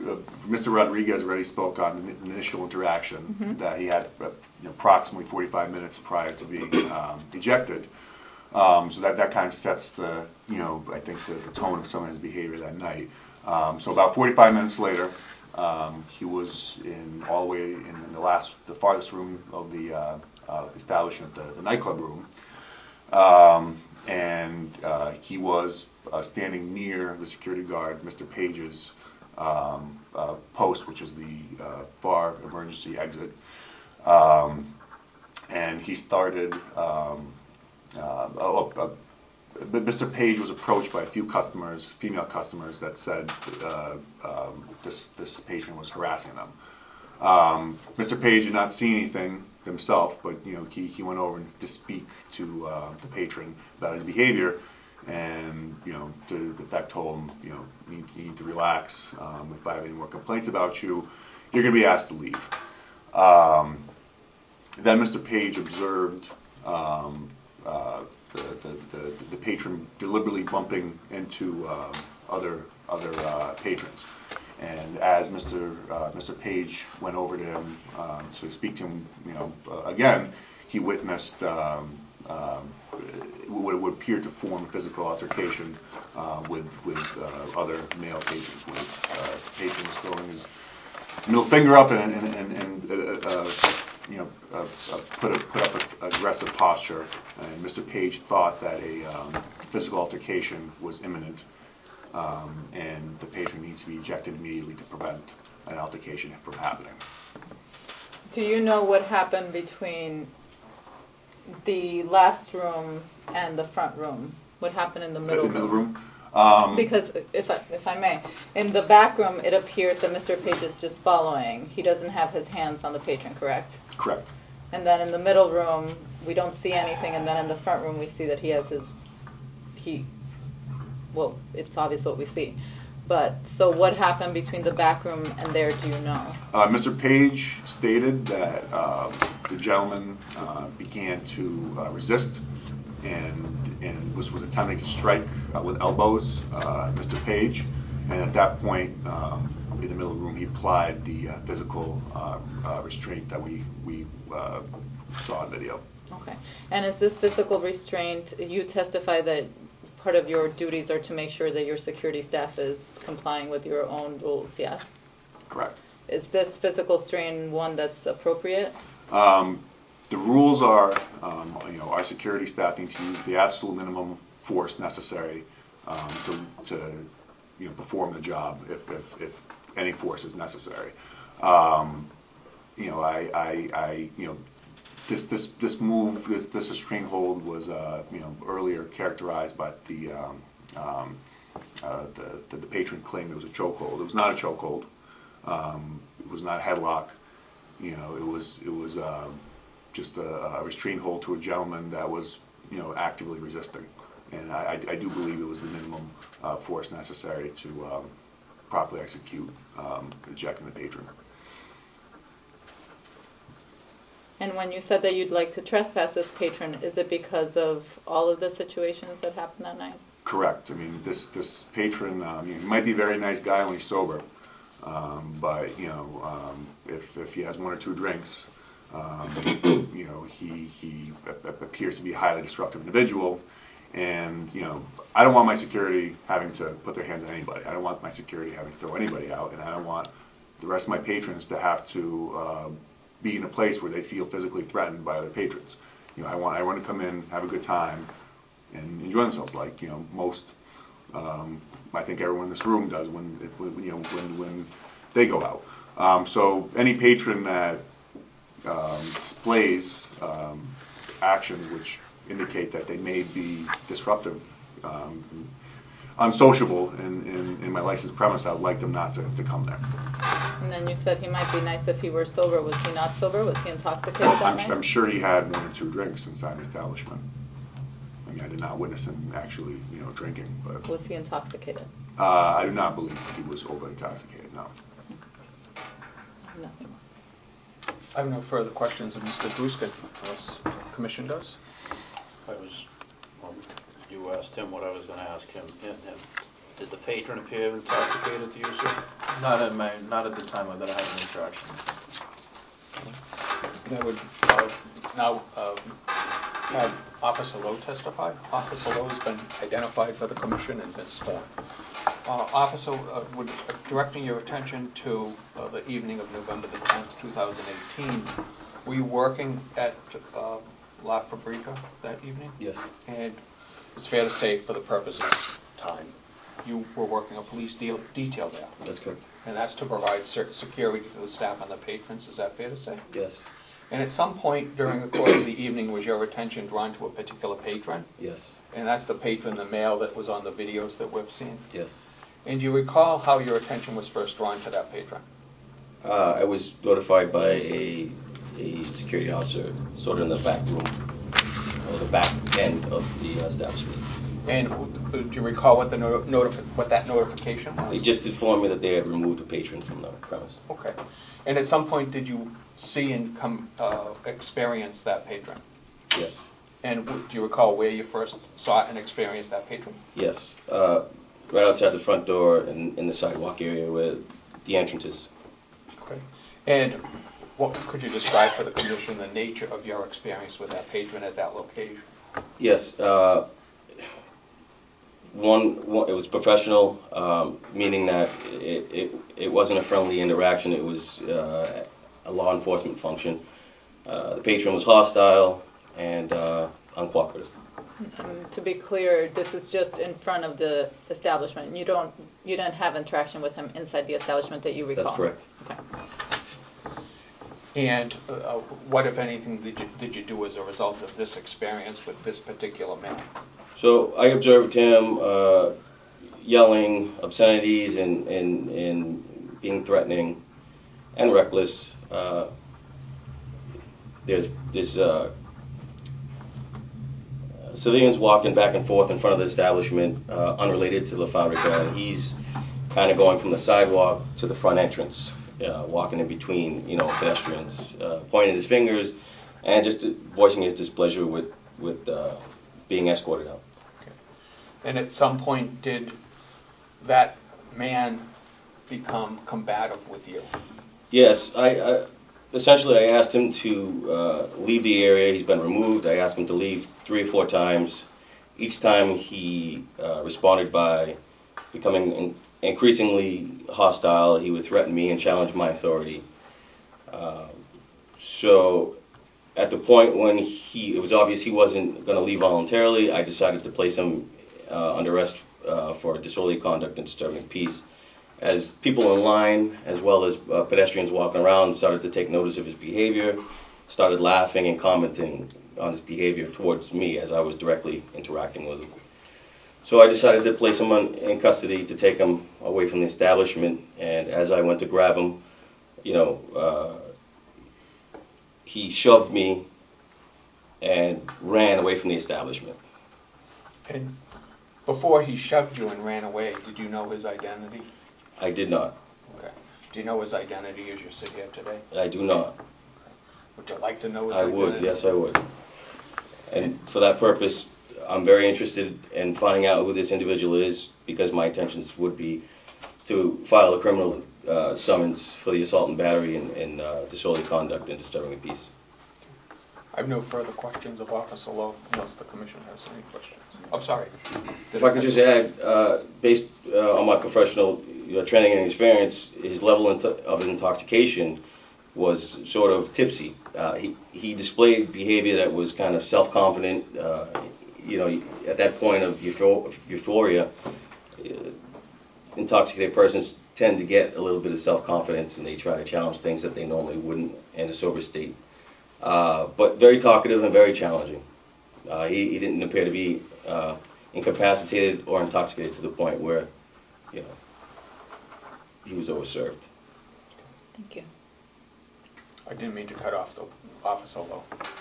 uh, Mister Rodriguez already spoke on the initial interaction Mhm. that he had uh, you know, approximately forty-five minutes prior to being um, ejected. Um, so that, that kind of sets the, you know, I think the, the tone of some of his behavior that night. Um, so about forty-five minutes later, um, he was in all the way in the last, the farthest room of the uh, uh, establishment, the, the nightclub room, um, and uh, he was uh, standing near the security guard, Mister Page's um, uh, post, which is the uh, far emergency exit, um, and he started. Um, Uh, oh, uh, uh, Mister Page was approached by a few customers, female customers, that said uh, um, this this patron was harassing them. Um, Mister Page did not see anything himself, but you know he, he went over to speak to uh, the patron about his behavior, and you know to the effect told him, you know you need, you need to relax. Um, if I have any more complaints about you, you're going to be asked to leave. Um, then Mister Page observed. Um, Uh, the, the, the, the patron deliberately bumping into um, other other uh, patrons, and as Mister Uh, Mister Page went over to him um, to speak to him, you know, uh, again, he witnessed um, um, what would appear to form a physical altercation uh, with with uh, other male patrons, with uh, patrons throwing his middle finger up and and and, and uh, uh, you know, uh, uh, put a, put up an aggressive posture, and Mister Page thought that a um, physical altercation was imminent, um, and the patron needs to be ejected immediately to prevent an altercation from happening. Do you know what happened between the last room and the front room? What happened in the middle In the middle room? room? Um, Because, if I, if I may, in the back room, it appears that Mister Page is just following. He doesn't have his hands on the patron, correct? Correct. And then in the middle room, we don't see anything, and then in the front room, we see that he has his, he, well, it's obvious what we see. But, so what happened between the back room and there, do you know? Uh, Mister Page stated that uh, the gentleman uh, began to uh, resist, and and was, was attempting to strike uh, with elbows uh, Mister Page, and at that point, um, in the middle of the room, he applied the uh, physical uh, uh, restraint that we, we uh, saw in video. Okay. And is this physical restraint, you testify that part of your duties are to make sure that your security staff is complying with your own rules, yes? Correct. Is this physical strain one that's appropriate? Um, The rules are, um, you know, our security staff need to use the absolute minimum force necessary um, to, to, you know, perform the job if, if, if any force is necessary. Um, you know, I, I, I, you know, this, this, this move, this, this restraint hold was, uh, you know, earlier characterized by the, um, um, uh, the, the, the patron claimed it was a chokehold. It was not a chokehold. Um, it was not a headlock. You know, it was, it was. Um, just a, a restraint hold to a gentleman that was, you know, actively resisting. And I, I, I do believe it was the minimum uh, force necessary to um, properly execute um, ejecting the patron. And when you said that you'd like to trespass this patron, is it because of all of the situations that happened that night? Correct. I mean, this, this patron, um, you know, he might be a very nice guy when he's sober, um, but, you know, um, if, if he has one or two drinks, Um, you know, he he appears to be a highly disruptive individual, and you know, I don't want my security having to put their hands on anybody. I don't want my security having to throw anybody out, and I don't want the rest of my patrons to have to uh, be in a place where they feel physically threatened by other patrons. You know, I want I want to come in, have a good time, and enjoy themselves, like you know most. Um, I think everyone in this room does when, it, when you know when when they go out. Um, so any patron that Um, displays um, actions which indicate that they may be disruptive, um, unsociable in, in, in my licensed premise, I would like them not to, to come there. And then you said he might be nice if he were sober. Was he not sober? Was he intoxicated that I'm, night? I'm sure he had one or two drinks inside the establishment. I mean, I did not witness him actually, you know, drinking. But was he intoxicated? Uh, I do not believe he was over intoxicated. No. Nothing. I have no further questions of Mister Druska, unless the Commission does. I was, well, you asked him what I was going to ask him, and, and Did the patron appear intoxicated to you, sir? Not at my, not at the time that I had an interaction. That would uh, now uh, have Officer Lowe testify. Officer Lowe has been identified by the commission and been sworn. Uh, Officer, uh, would uh, directing your attention to uh, the evening of November the tenth, two thousand eighteen. Were you working at uh, La Fabrica that evening? Yes. And it's fair to say, for the purposes of time, you were working a police deal, detail there. That's correct. And that's to provide cer- security to the staff and the patrons. Is that fair to say? Yes. And at some point during the course of the evening, was your attention drawn to a particular patron? Yes. And that's the patron, the male that was on the videos that we've seen? Yes. And do you recall how your attention was first drawn to that patron? Uh, I was notified by a, a security officer sort of in the back room, or the back end of the uh, establishment. And uh, do you recall what the no- notifi- what that notification was? They just informed me that they had removed a patron from the premise. Okay. And at some point, did you see and come uh, experience that patron? Yes. And w- do you recall where you first saw and experienced that patron? Yes. Uh, right outside the front door and in the sidewalk area where the entrance is. Okay. And what could you describe for the commission the nature of your experience with that patron at that location? Yes. Uh, one, one, it was professional, um, meaning that it, it, it wasn't a friendly interaction. It was uh, a law enforcement function. Uh, the patron was hostile and uh, uncooperative. Um, to be clear, this is just in front of the establishment. You don't, you didn't have interaction with him inside the establishment that you recall? That's correct. Okay. And uh, what, if anything, did you, did you do as a result of this experience with this particular man? So I observed him uh, yelling obscenities and, and, and being threatening and reckless. Uh, there's there's uh, civilians walking back and forth in front of the establishment, uh, unrelated to La Fabrica, and he's kind of going from the sidewalk to the front entrance, uh, walking in between, you know, pedestrians, uh, pointing his fingers, and just voicing his displeasure with with uh, being escorted out. Okay. And at some point, did that man become combative with you? Yes, I, I essentially I asked him to uh, leave the area. He's been removed. I asked him to leave three or four times. Each time he uh, responded by becoming in, increasingly hostile. He would threaten me and challenge my authority. Uh, so at the point when he, it was obvious he wasn't going to leave voluntarily, I decided to place him uh, under arrest uh, for disorderly conduct and disturbing peace. As people in line, as well as uh, pedestrians walking around, started to take notice of his behavior, started laughing and commenting on his behavior towards me as I was directly interacting with him. So I decided to place him on, in custody to take him away from the establishment, and as I went to grab him, you know, uh, he shoved me and ran away from the establishment. And before he shoved you and ran away, did you know his identity? I did not. Okay. Do you know his identity as you sit here today? I do not. Would you like to know his I identity? would, yes I would. And for that purpose, I'm very interested in finding out who this individual is, because my intentions would be to file a criminal uh, summons for the assault and battery and, and uh, disorderly conduct and disturbing the peace. I have no further questions of Officer Lowe, unless the Commission has any questions. I'm sorry. If I could just add, uh, based uh, on my professional uh, training and experience, his level of intoxication was sort of tipsy. Uh, he, he displayed behavior that was kind of self-confident. Uh, you know, at that point of euphoria, uh, intoxicated persons tend to get a little bit of self-confidence, and they try to challenge things that they normally wouldn't in a sober state. Uh, but very talkative and very challenging. Uh, he, he didn't appear to be uh, incapacitated or intoxicated to the point where, you know, he was overserved. Thank you. I didn't mean to cut off the Officer Lowe.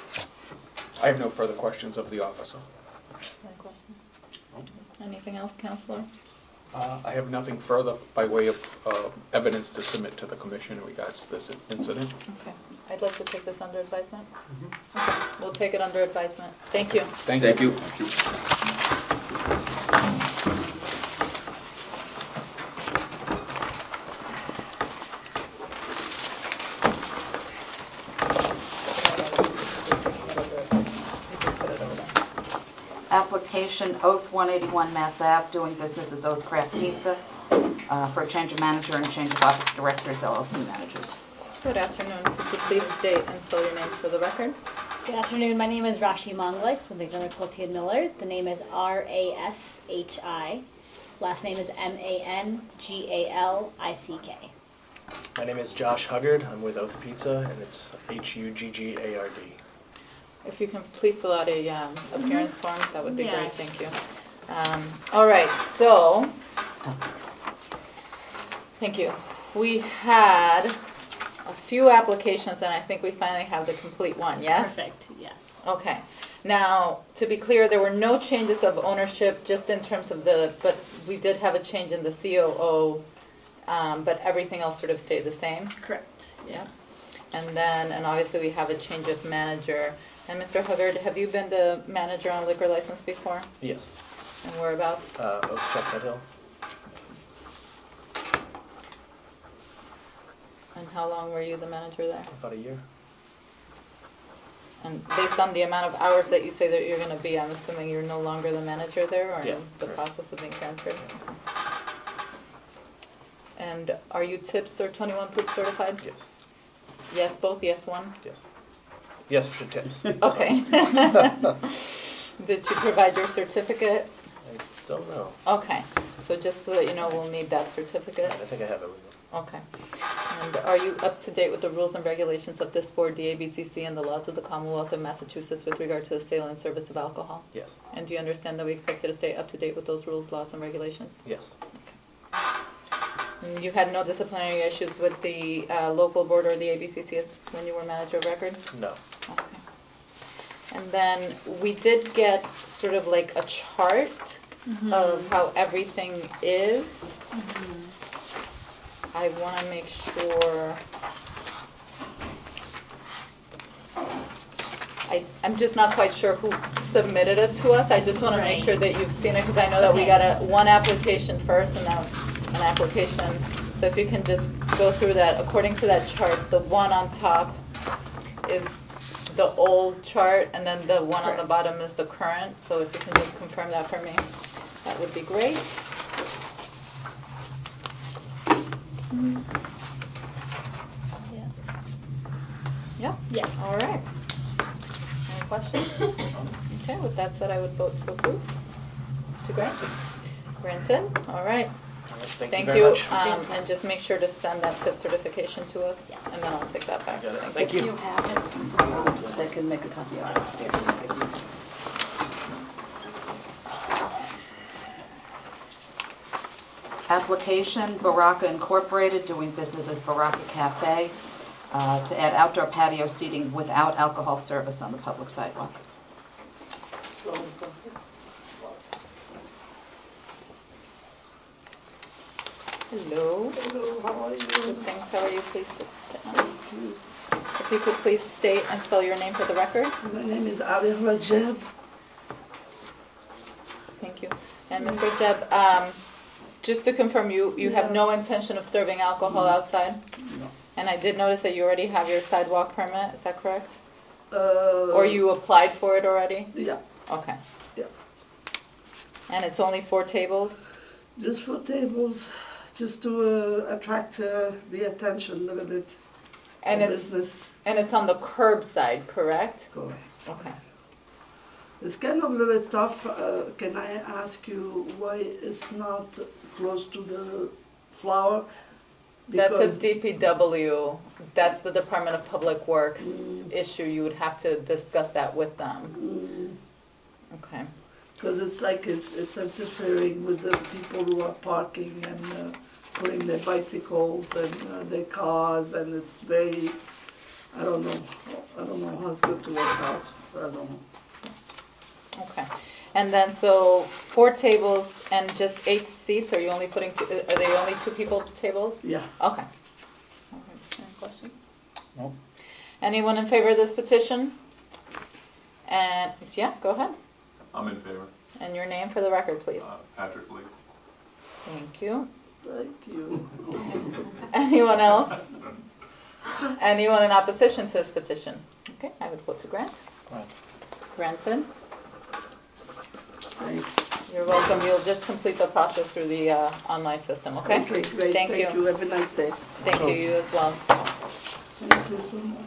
I have no further questions of the officer. Any questions? Anything else, Counselor? Uh, I have nothing further by way of uh, evidence to submit to the Commission in regards to this incident. Okay. I'd like to take this under advisement. Mm-hmm. Okay. We'll take it under advisement. Thank you. Thank, Thank you. you. Thank you. Application Oath one eighty-one Mass Ave, doing business as Oath Craft Pizza, uh, for a change of manager and change of office directors, L L C managers. Good afternoon. Could you please state and spell your names for the record? Good afternoon. My name is Rashi Monglik from McDermott Quilty and Miller. The name is R A S H I. Last name is M A N G A L I C K. My name is Josh Huggard. I'm with Oath Pizza, and it's H U G G A R D. If you can please fill out a um, appearance form, that would be Yeah. great. Thank you. Um, all right. So, thank you. We had a few applications, and I think we finally have the complete one. Yes. Perfect. Yes. Okay. Now, to be clear, there were no changes of ownership, just in terms of the, but we did have a change in the C O O, um, but everything else sort of stayed the same. Correct. Yeah. And then, and obviously we have a change of manager. And Mister Huggard, have you been the manager on liquor license before? Yes. And whereabouts? Uh, Oak Chestnut Hill. And how long were you the manager there? About a year. And based on the amount of hours that you say that you're going to be, I'm assuming you're no longer the manager there, or Yeah, in the correct. process of being transferred? And are you TIPS or twenty-one proof certified? Yes. Yes, both? Yes, one? Yes. Yes for tips. Okay. Did you provide your certificate? I don't know. Okay. So just so that you know, we'll need that certificate. I think I have everything. Okay. And are you up to date with the rules and regulations of this board, the A B C C, and the laws of the Commonwealth of Massachusetts with regard to the sale and service of alcohol? Yes. And do you understand that we expect you to stay up to date with those rules, laws, and regulations? Yes. And you had no disciplinary issues with the uh, local board or the A B C C when you were manager of record? No. Okay. And then we did get sort of like a chart Mm-hmm. of how everything is. Mm-hmm. I want to make sure. I, I'm just not quite sure who submitted it to us. I just want to make Right. sure that you've seen it, because I know that we Okay. got a one application first and then an application. So if you can just go through that. According to that chart, the one on top is the old chart, and then the one on the bottom is the current. So if you can just confirm that for me, that would be great. Yeah. Yeah? Yes. All right. Any questions? Okay, with that said, I would vote to approve. To grant? Granted. All right. All right, thank, Thank you very you. much. Um, and just make sure to send that tip certification to us, and then I'll take that back. Got it. Thank Thank you. you. have it, they can make a copy of it upstairs. Application Baraka Incorporated, doing business as Baraka Cafe, uh, to add outdoor patio seating without alcohol service on the public sidewalk. Hello. Hello, how are you? Good, thanks. How are you? Please sit down. If you could please state and spell your name for the record. My name is Ali Rajab. Thank you. And Mister Jeb, um, just to confirm, you, you have no intention of serving alcohol outside? No. And I did notice that you already have your sidewalk permit, is that correct? Uh, Or you applied for it already? Yeah, Okay. yeah. And it's only four tables? Just for tables, just to uh, attract uh, the attention a little bit And of it's, business. and it's on the curb side, correct? Correct. Okay. It's kind of a little tough. Uh, can I ask you why it's not close to the flower? That's a D P W, that's the Department of Public Works Mm. issue. You would have to discuss that with them. Mm, Okay. because it's like it's, it's interfering with the people who are parking and uh, putting their bicycles and uh, their cars, and it's very, I don't know, I don't know how it's going to work out. I don't know. Okay. And then, so, four tables and just eight seats, are you only putting, two, are they only two people tables? Yeah. Okay. All right. Any questions? No. Anyone in favor of this petition? And, yeah, go ahead. I'm in favor. And your name for the record, please. Uh, Patrick Lee. Thank you. Thank you. Anyone else? Anyone in opposition to this petition? Okay, I would vote to grant. Grant. Granted. Thanks. You're welcome. You'll just complete the process through the uh, online system, okay? Okay, great. Thank you. you. Have a nice day. Thank you, you as well. Thank you so much.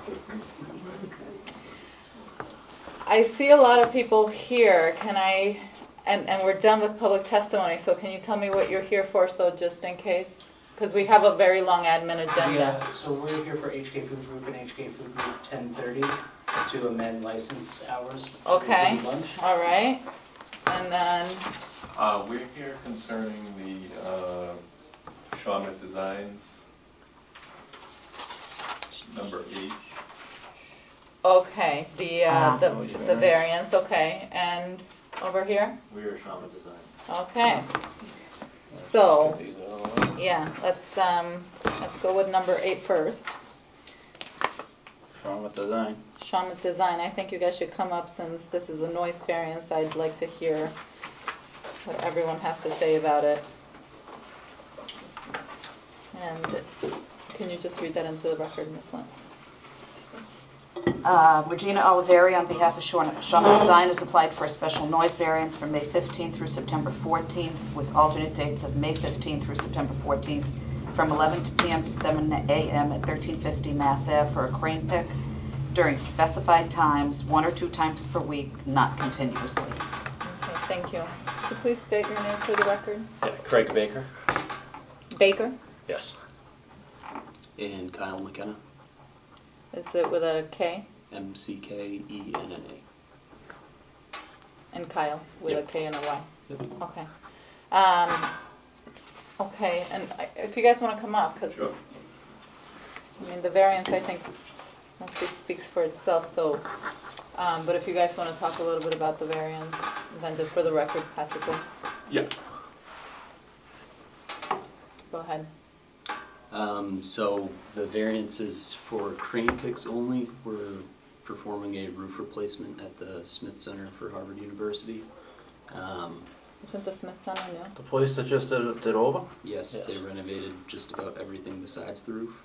I see a lot of people here. Can I, and, and we're done with public testimony, so can you tell me what you're here for, so just in case? Because we have a very long admin agenda. Yeah, so we're here for H K Food Group and H K Food Group ten thirty to amend license hours. Okay, including lunch. all right. And then, Uh, we're here concerning the, uh, Shawmut Designs, number eight. okay, the, uh, Ah. the, the variance, okay. And over here? We're Shawmut Design. Okay. So, yeah, let's, um, let's go with number eight first. Shawmut Design. Shawmut Design, I think you guys should come up since this is a noise variance. I'd like to hear what everyone has to say about it. And can you just read that into the record, Miz Lynn? Uh, Regina Oliveri, on behalf of Shawmut Design, has applied for a special noise variance from May fifteenth through September fourteenth, with alternate dates of May fifteenth through September fourteenth, from eleven p.m. to seven a.m. at thirteen fifty Mass Ave for a crane pick during specified times, one or two times per week, not continuously. Okay, thank you. Could you please state your name for the record? Yeah, Craig Baker. Baker? Yes. And Kyle McKenna. Is it with a K? M C K E N N A. And Kyle, with Yep. a K and a Y? Yep. Okay. Um, okay, and I- if you guys want to come up, because, Sure. I mean, the variance, I think, mostly speaks for itself, so, um, but if you guys want to talk a little bit about the variance, then just for the record, passively, Yeah. go ahead. Um, so the variance is for crane picks only. We're performing a roof replacement at the Smith Center for Harvard University. Um, Isn't the Smith Center new? The place that just did, did over? yes, Yes. they renovated just about everything besides the roof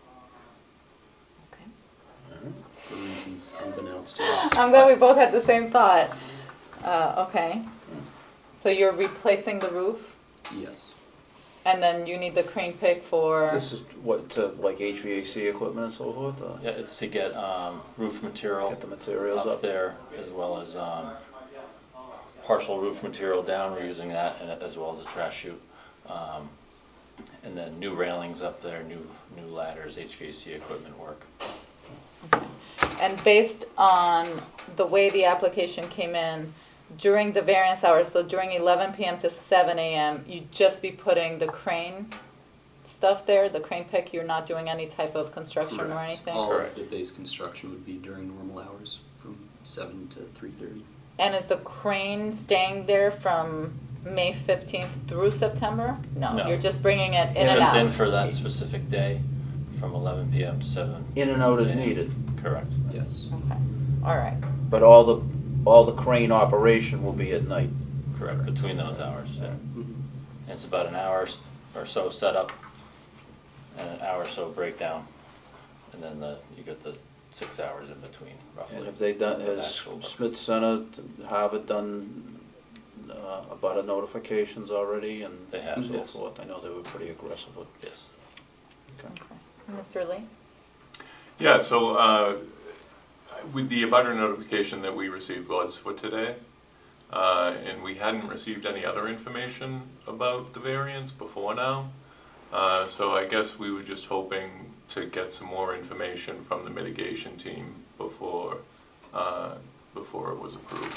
Okay. for reasons unbeknownst to us. I'm glad we both had the same thought. Uh, okay. So you're replacing the roof, Yes. and then you need the crane pick for... This is what, to, like H V A C equipment and so forth? uh, Yeah, it's to get um, roof material Get the materials up up. there, as well as um, partial roof material down. We're using that, and as well as a trash chute, um, and then new railings up there, new new ladders, H V A C equipment work. Okay. And based on the way the application came in, during the variance hours, so during eleven p.m. to seven a.m., you'd just be putting the crane stuff there, the crane pick, you're not doing any type of construction or Correct. anything? All Correct. of the base construction would be during normal hours from seven to three thirty. And is the crane staying there from May fifteenth through September? No, No. you're just bringing it in and Just out? in for that specific day, from eleven p.m. to seven. In and out as a.m. needed. Correct. Yes. Okay, all right. But all the, all the crane operation will be at night. Correct, between those hours. Yeah. Mhm. And it's about an hour s- or so setup, and an hour or so breakdown, and then the, you get the six hours in between, roughly. And have they done, of has actual work. Smith Center, Harvard done uh, about a notifications already and They have, so yes. forth? I know they were pretty aggressive with Yes. Okay. Mister Lee? Yeah, so, uh, with the abutter notification that we received was for today, uh, and we hadn't received any other information about the variance before now. Uh, so I guess we were just hoping to get some more information from the mitigation team before, uh, before it was approved.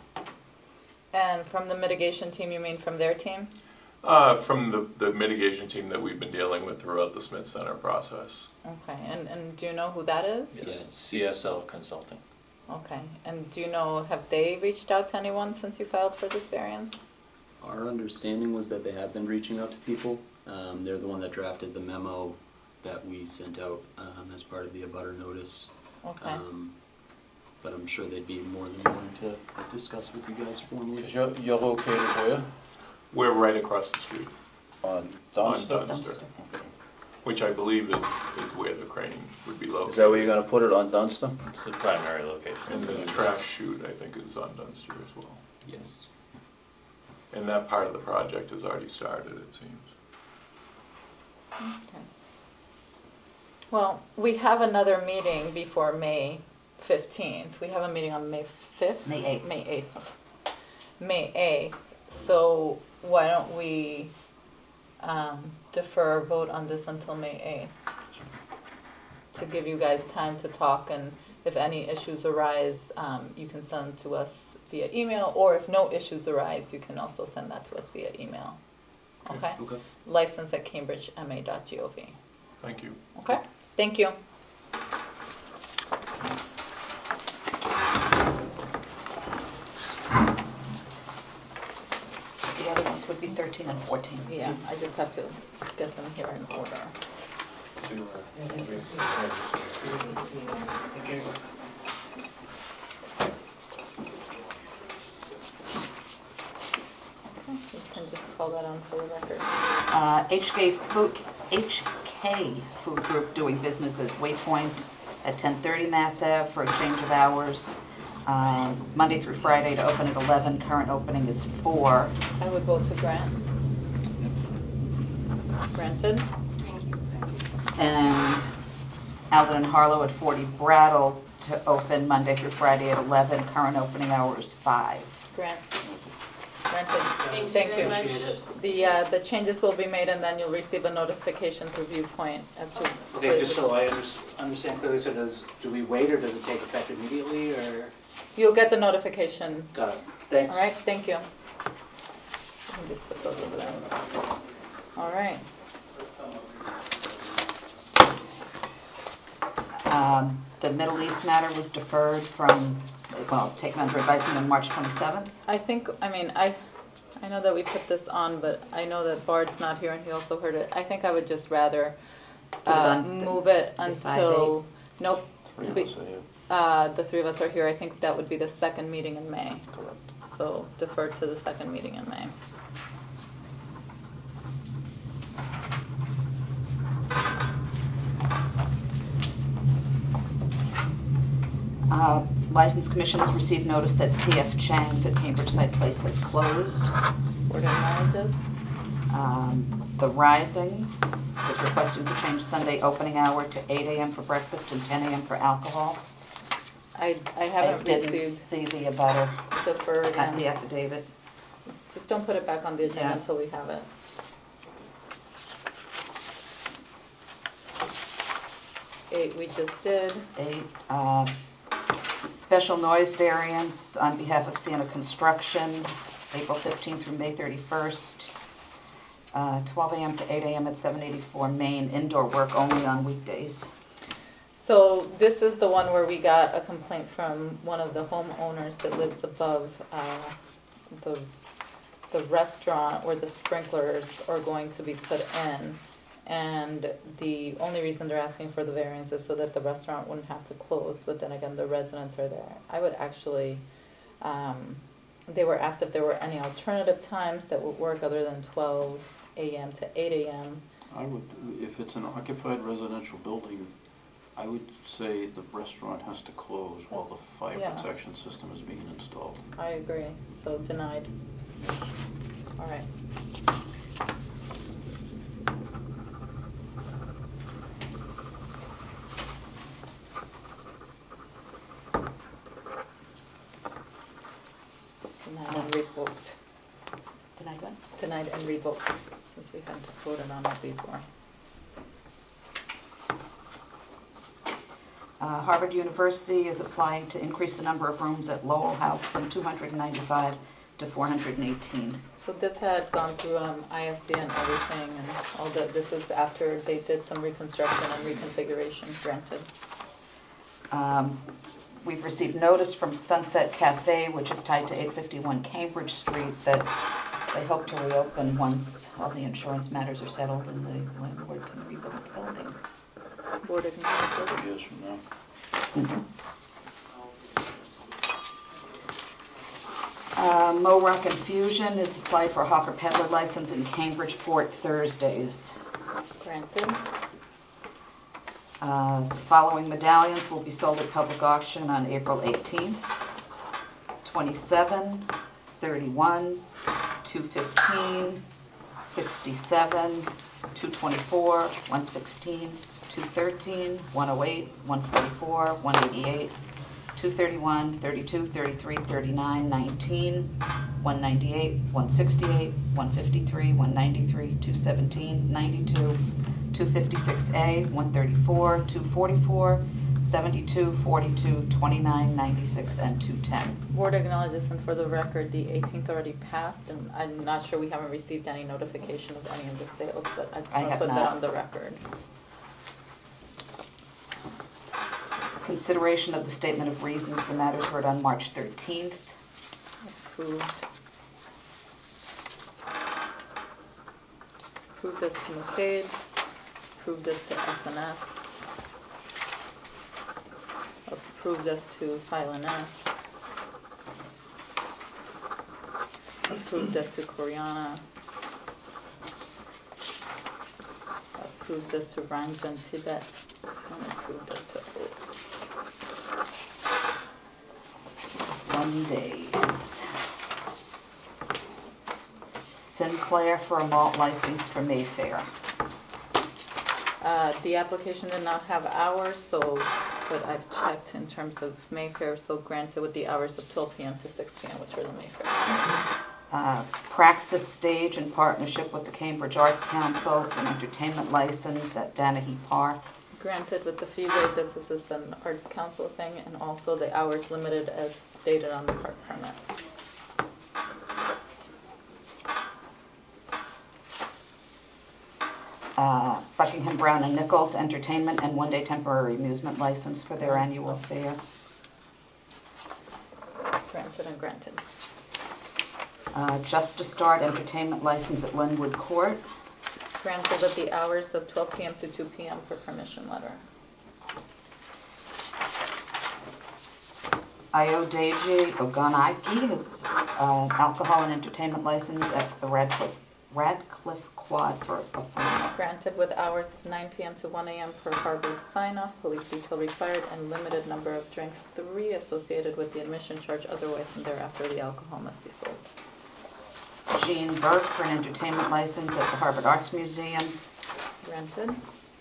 And from the mitigation team, you mean from their team? Uh, from the, the mitigation team that we've been dealing with throughout the Smith Center process. Okay, and, and do you know who that is? Yes, Yes. C S L Consulting. Okay, and do you know, have they reached out to anyone since you filed for this variance? Our understanding was that they have been reaching out to people. Um, they're the one that drafted the memo that we sent out um, as part of the abutter notice. Okay. Um, but I'm sure they'd be more than willing to discuss with you guys formally. Because you're, you're located where? We're right across the street. On On Dunster? Dunster. Which I believe is, is where the crane would be located. Is that where you're gonna put it, on Dunster? It's the primary location. And the trash chute, I think, is on Dunster as well. Yes. and that part of the project has already started, it seems. Okay. Well, we have another meeting before May fifteenth. We have a meeting on May fifth? May eighth. May eighth. May eighth. So why don't we um, defer our vote on this until May eighth to give you guys time to talk, and if any issues arise, um, you can send to us via email, or if no issues arise, you can also send that to us via email. Okay? Okay. License at cambridge m a dot gov. Thank you. Okay? Thank you. The other ones would be thirteen and fourteen. Yeah, I just have to get them here in order. You can just call that on for the record. Uh, H K Food, H K Food Group doing business as Waypoint at ten thirty Mass Ave for a change of hours. Um, Monday through Friday to open at eleven. Current opening is four. I would vote to grant. Granted. And Alden and Harlow at forty Brattle to open Monday through Friday at eleven. Current opening hours five. Grant. Granted. Thank you. The uh, the changes will be made, and then you'll receive a notification through Viewpoint as to. Okay, just so I under- understand clearly, so does, do we wait, or does it take effect immediately, or? You'll get the notification. Got it. Thanks. All right, thank you. Let me just put those over there. All right. Um, the Middle East matter was deferred from, well, taken under advisement on March twenty-seventh. I think, I mean, I I know that we put this on, but I know that Bard's not here and he also heard it. I think I would just rather Put it uh, on move it the five until, nope. Three of we- us are here. Uh, the three of us are here. I think that would be the second meeting in May. Correct. So defer to the second meeting in May. Uh, License Commission has received notice that P F Chang's at Cambridge Side Place has closed. Board of Managers. Um, the Rising is requesting to change Sunday opening hour to eight a.m. for breakfast and ten a.m. for alcohol. I, I haven't I didn't received see the abutter defer at again. the affidavit. Just don't put it back on the agenda Yeah. until we have it. Eight we just did. Eight, uh, special noise variance on behalf of Sienna Construction, April fifteenth through May thirty-first. Uh, twelve a.m. to eight a.m. at seven eighty-four Main, indoor work only on weekdays. So this is the one where we got a complaint from one of the homeowners that lives above uh, the the restaurant where the sprinklers are going to be put in. And the only reason they're asking for the variance is so that the restaurant wouldn't have to close. But then again, the residents are there. I would actually, um, they were asked if there were any alternative times that would work other than twelve a.m. to eight a.m. I would, if it's an occupied residential building, I would say the restaurant has to close while the fire Yeah. protection system is being installed. I agree. So denied. All right. Denied and revoked. Denied what? Denied and revoked, since we hadn't voted on it before. Uh, Harvard University is applying to increase the number of rooms at Lowell House from two hundred ninety-five to four hundred eighteen. So this had gone through um, I S D and everything, and all the, this is after they did some reconstruction and reconfiguration, granted. Um, we've received notice from Sunset Cafe, which is tied to eight fifty-one Cambridge Street, that they hope to reopen once all the insurance matters are settled and the landlord can rebuild the building. Board of Managers. Thirty years from now. Mhm. Uh, Mo Rock and Fusion is applied for a hawker peddler license in Cambridge Port Thursdays. Granted. Uh, the following medallions will be sold at public auction on April eighteenth. twenty-seven, thirty-one, two fifteen, sixty-seven, two twenty-four, one sixteen, two thirteen, one oh eight, one forty-four, one eighty-eight, two thirty-one, thirty-two, thirty-three, thirty-nine, nineteen, one ninety-eight, one sixty-eight, one fifty-three, one ninety-three, two seventeen, ninety-two, two fifty-six A, one thirty-four, two forty-four, seventy-two, forty-two, twenty-nine, ninety-six, and two ten. Board acknowledges, and for the record, the eighteenth already passed, and I'm not sure we haven't received any notification of any of the sales, but I just I want to have put that not. on the record. Consideration of the statement of reasons for matters heard on March thirteenth. Approved. Approved this to Muscade. Approved this to S N S. Approved this to File N S. Approved this to Coriana. Approved this to Rhymes and Tibet. And approved this to Oaks. One day. Sinclair for a malt license for Mayfair. Uh, the application did not have hours, so, but I've checked in terms of Mayfair, so granted with the hours of twelve p.m. to six p.m., which are the Mayfair. Uh, Praxis Stage in partnership with the Cambridge Arts Council for an entertainment license at Danahy Park. Granted with the fee waive that this is an Arts Council thing, and also the hours limited as stated on the park permit. Uh, Buckingham Brown and Nichols Entertainment and one-day temporary amusement license for their annual fair. Granted and granted. Uh, Just to Start Entertainment license at Linwood Court. Granted with the hours of twelve p.m. to two p.m. for permission letter. Iodeji Ogunaki has uh, alcohol and entertainment license at the Radcliffe, Radcliffe Quad for a performance. Granted with hours of nine p.m. to one a.m. per Harvard sign-off, police detail required, and limited number of drinks, three associated with the admission charge, otherwise and thereafter the alcohol must be sold. Jean Burke for an entertainment license at the Harvard Arts Museum. Granted.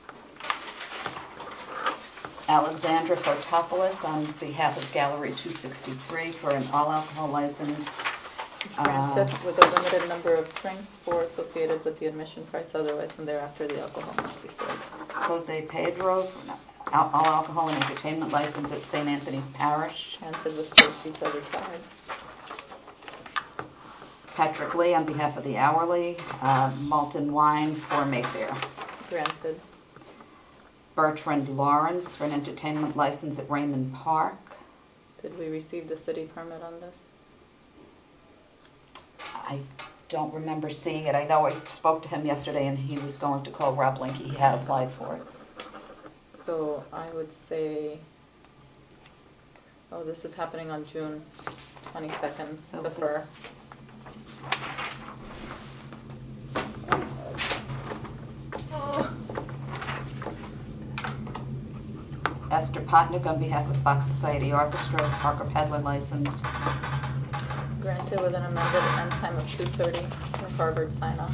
Alexandra Fotopoulos on behalf of Gallery two sixty-three for an all-alcohol license. Granted Uh, with a limited number of drinks, four associated with the admission price, otherwise and thereafter the alcohol must be sold. Jose Pedro for an al- all-alcohol and entertainment license at Saint Anthony's Parish. Granted with state detail required. Patrick Lee on behalf of the Hourly, uh, malt and wine for Mayfair. Granted. Bertrand Lawrence for an entertainment license at Raymond Park. Did we receive the city permit on this? I don't remember seeing it. I know I spoke to him yesterday and he was going to call Rob Linky. He had applied for it. So I would say, oh, this is happening on June twenty-second, So the this- fur. Esther Potnick on behalf of Fox Society Orchestra, Parker Pedlin license. Granted with an amended end time of two thirty for Harvard sign-off.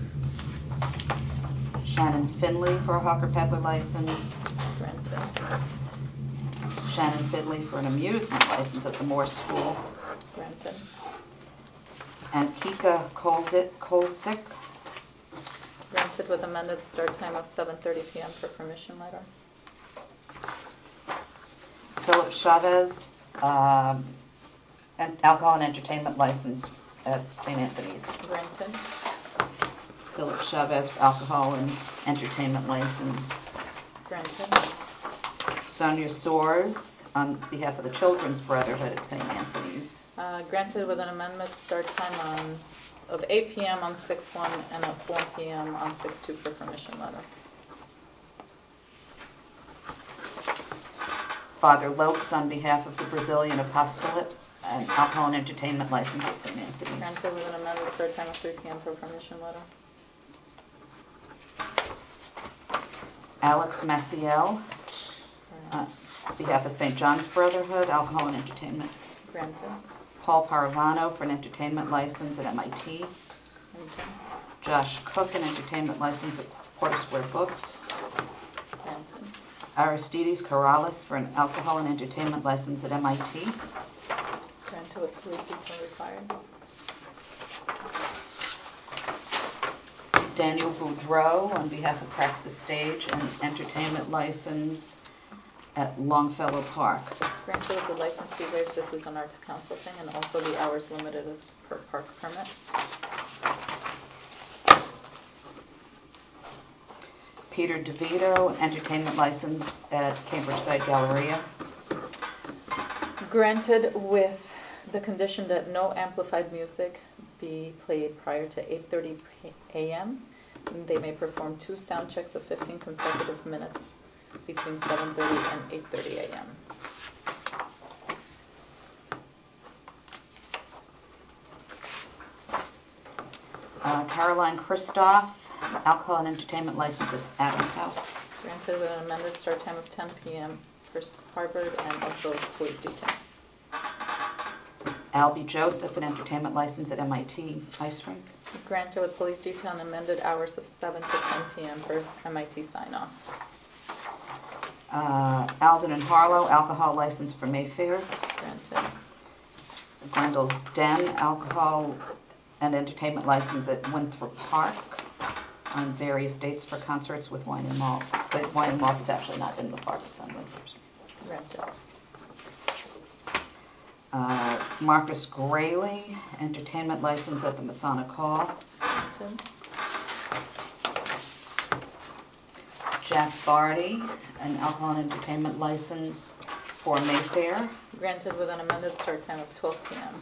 Shannon Finley for a Hawker Peddler license. Granted. Shannon Finley for an amusement license at the Moore School. Granted. And Kika Koldit- Koldzik Granted with amended start time of seven thirty p.m. for permission letter. Philip Chavez, um, and alcohol and entertainment license at Saint Anthony's. Granted. Philip Chavez for alcohol and entertainment license. Granted. Sonia Soares on behalf of the Children's Brotherhood at Saint Anthony's. Uh, granted with an amendment start time on of eight p.m. on six one and of four p.m. on six two for permission letter. Father Lopes on behalf of the Brazilian Apostolate, an alcohol and entertainment license at Saint Anthony's. Granted with an amended start time of three p.m. for permission letter. Alex Maciel, uh, on behalf of Saint John's Brotherhood, alcohol and entertainment. Granted. Paul Paravano for an entertainment license at M I T. Washington. Josh Cook, an entertainment license at Quarter Square Books. Granted. Aristides Corrales for an alcohol and entertainment license at M I T. Granted with police detail required. Daniel Boudreau, on behalf of Praxis Stage, an entertainment license at Longfellow Park. Granted with the license fee waived. This is an arts council thing, and also the hours limited is per park permit. Peter DeVito, entertainment license at Cambridge Side Galleria. Granted with the condition that no amplified music be played prior to eight thirty a.m. They may perform two sound checks of fifteen consecutive minutes between seven thirty and eight thirty a.m. Uh, Caroline Christoph, alcohol and entertainment license at Adams House. Granted with an amended start time of ten p.m. for Harvard and also police detail. Albie Joseph, an entertainment license at M I T Ice Rink. Granted with police detail and amended hours of seven to ten p.m. for M I T sign-off. Uh, Alden and Harlow, alcohol license for Mayfair. Granted. Glendale Den, alcohol and entertainment license at Winthrop Park on various dates for concerts with Wine and Malt. But Wine and Malt is actually not in the park, it's on Winthrop. Granted. Uh, Marcus Grayley, entertainment license at the Masonic Hall. Granted. Jack Barty, an alcohol and entertainment license for Mayfair. Granted with an amended start time of twelve p.m.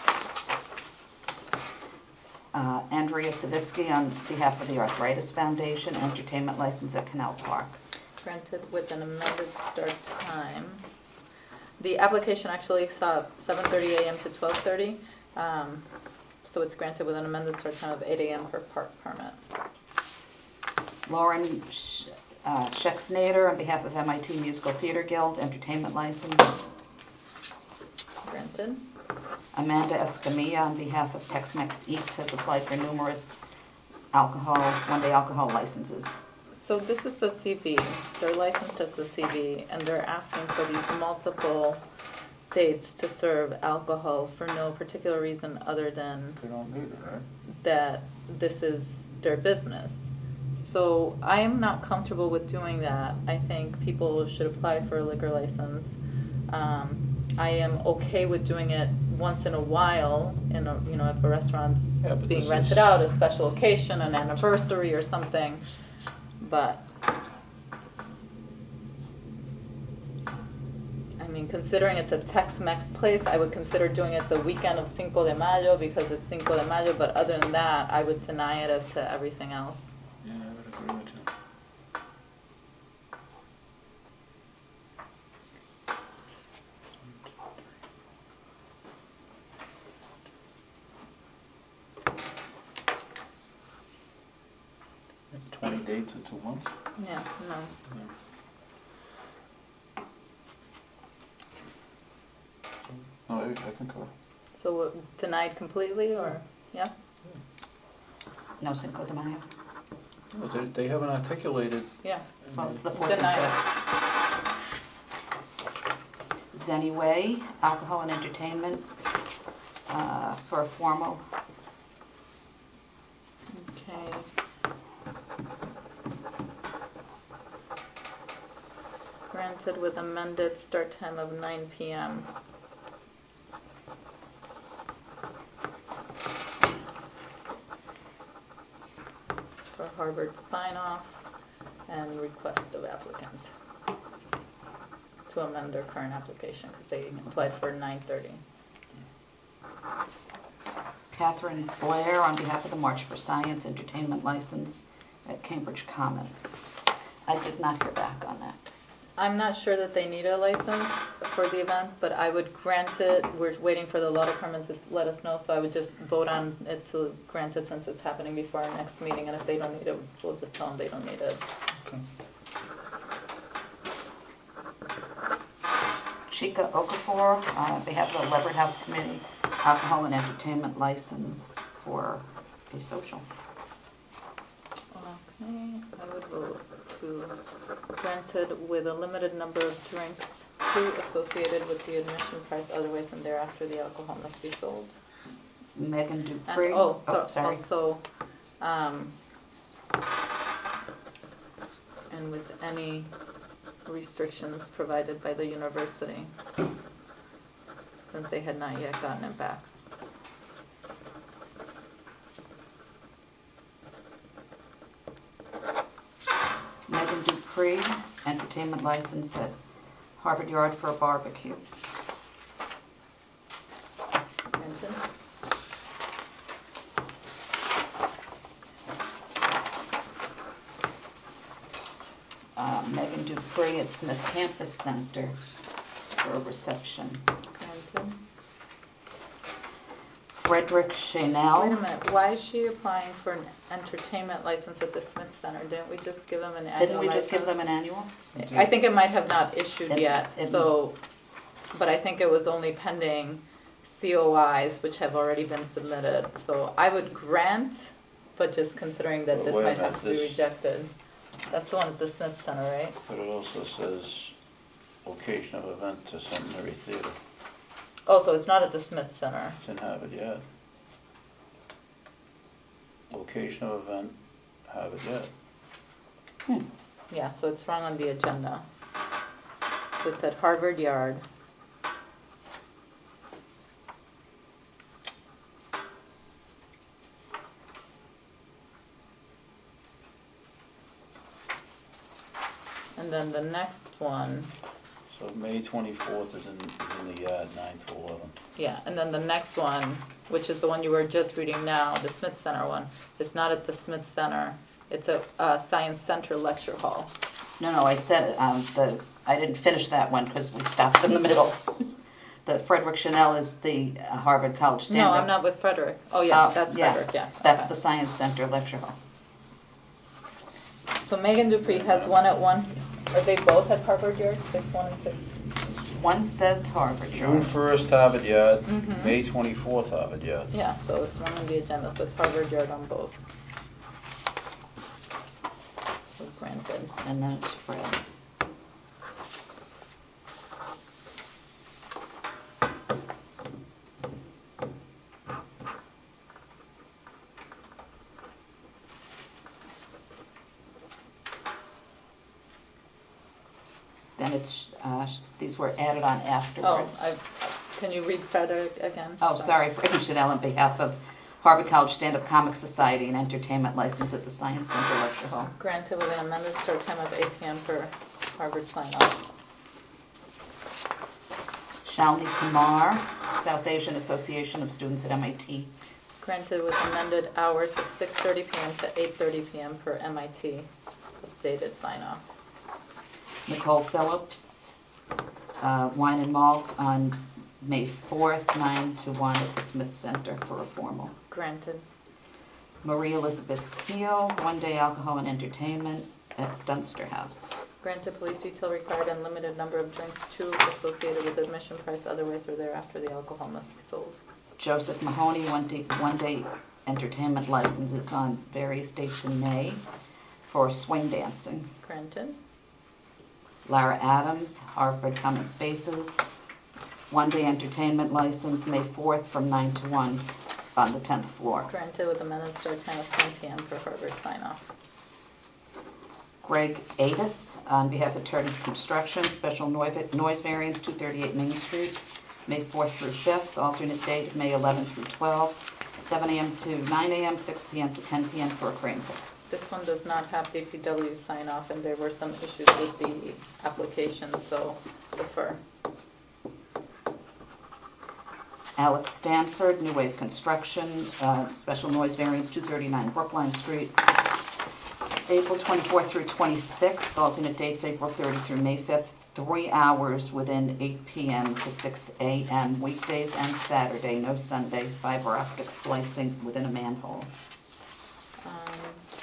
Uh, Andrea Savitsky, on behalf of the Arthritis Foundation, entertainment license at Canal Park. Granted with an amended start time. The application actually saw seven thirty a.m. to twelve thirty, um, so it's granted with an amended start time of eight a.m. for park permit. Lauren Sh- uh, Schexnader, on behalf of M I T Musical Theater Guild, entertainment license. Granted. Amanda Escamilla, on behalf of Tex-Mex Eats, has applied for numerous alcohol, one-day alcohol licenses. So this is the C V. They're licensed as the C V, and they're asking for these multiple dates to serve alcohol for no particular reason other than They don't need it, right? that this is their business. So I am not comfortable with doing that. I think people should apply for a liquor license. Um, I am okay with doing it once in a while, in a, you know, if a restaurant's Yeah, but being this rented is- out, a special occasion, an anniversary or something. But I mean, considering it's a Tex-Mex place, I would consider doing it the weekend of Cinco de Mayo because it's Cinco de Mayo, but other than that, I would deny it as to everything else. Yeah, I would agree with you. Twenty dates in two months? Yeah, no. No, I, I concur. So uh, denied completely, or, yeah? No Cinco de Mayo. No, they, they haven't articulated. Yeah. Well, it's the fourth and Denied. fifth. Zenny Way, alcohol and entertainment uh, for a formal. Okay. Granted with amended start time of nine p.m. for Harvard sign off and request of applicant to amend their current application because they applied for nine thirty. Catherine Blair, on behalf of the March for Science entertainment license at Cambridge Common. I did not hear back on that. I'm not sure that they need a license for the event, but I would grant it. We're waiting for the law department to let us know, so I would just vote on it to grant it since it's happening before our next meeting, and if they don't need it, we'll just tell them they don't need it. Okay. Chica Okafor, uh, on behalf of the Leverett House Committee, alcohol and entertainment license for a social. Okay, I would vote to granted with a limited number of drinks, two associated with the admission price, otherwise and thereafter the alcohol must be sold. Megan And, Dupree. oh, so, sorry. also, um, and with any restrictions provided by the university, since they had not yet gotten it back. Megan Dupree, entertainment license at Harvard Yard for a barbecue. Mention. Uh, Megan Dupree at Smith Campus Center for a reception. Mention. Frederick Chanel. Wait a minute, why is she applying for an entertainment license at the Smith Center? Didn't we just give them an annual Didn't we just give license? them an annual? I think it might have not issued It- yet, it- so, but I think it was only pending C O Is, which have already been submitted. So I would grant, but just considering that But this wait a might minute, have to be this- rejected. That's the one at the Smith Center, right? But it also says location of event to Centenary Theater. Oh, so it's not at the Smith Center. It's in Harvard Yard. Location of event, Harvard Yard. Hmm. Yeah, so it's wrong on the agenda. So it's at Harvard Yard. And then the next one, So May twenty-fourth is in, is in the yard, nine to eleven. yeah, and then the next one, which is the one you were just reading now, the Smith Center one, it's not at the Smith Center. It's a uh, Science Center lecture hall. No, no, I said, um, the, I didn't finish that one because we stopped in the middle. The Frederick Chanel is the uh, Harvard College stand-up. No, I'm not with Frederick. Oh, yeah, Uh, that's yeah, Frederick, yeah. That's okay. the Science Center lecture hall. So Megan Dupree has one at one. Are they both at Harvard Yard, six one and six? One says Harvard June Yard. first, Harvard Yard, Mhm. May twenty-fourth, Harvard Yard. Yeah, so it's wrong on the agenda, so it's Harvard Yard on both. So granted. And then it's Fred. Then it's, uh, these were added on Oh, afterwards. I, can you read Frederick again? Oh, sorry, Frederick Chanel on behalf of Harvard College Stand-Up Comic Society and entertainment license at the Science Center lecture hall. Granted with an amended start time of eight p.m. for Harvard sign-off. Shalini Kumar, South Asian Association of Students at M I T. Granted with amended hours of six thirty p.m. to eight thirty p.m. for M I T. Updated sign-off. Nicole Phillips, uh, wine and malt on May fourth, nine to one at the Smith Center for a formal. Granted. Marie Elizabeth Keel, one-day alcohol and entertainment at Dunster House. Granted police detail required and limited number of drinks, two associated with admission price, otherwise or thereafter the alcohol must be sold. Joseph Mahoney, one-day, one-day entertainment licenses on various dates in May for swing dancing. Granted. Lara Adams, Harvard Common Spaces, one-day entertainment license, May fourth from nine to one on the tenth floor. Granted with amended start time of ten p.m. for Harvard sign-off. Greg Adis, on behalf of Turdis Construction, special noise noise variance, two thirty-eight Main Street, May fourth through fifth, alternate date May eleventh through twelfth, seven a.m. to nine a.m., six p.m. to ten p.m. for a crane pick. This one does not have D P W sign-off, and there were some issues with the application, so defer. Alex Stanford, New Wave Construction, uh, special noise variance, two thirty-nine Brookline Street, April twenty-fourth through twenty-sixth, alternate dates April thirtieth through May fifth, three hours within eight p.m. to six a.m., weekdays and Saturday, no Sunday, fiber optic splicing within a manhole. Um,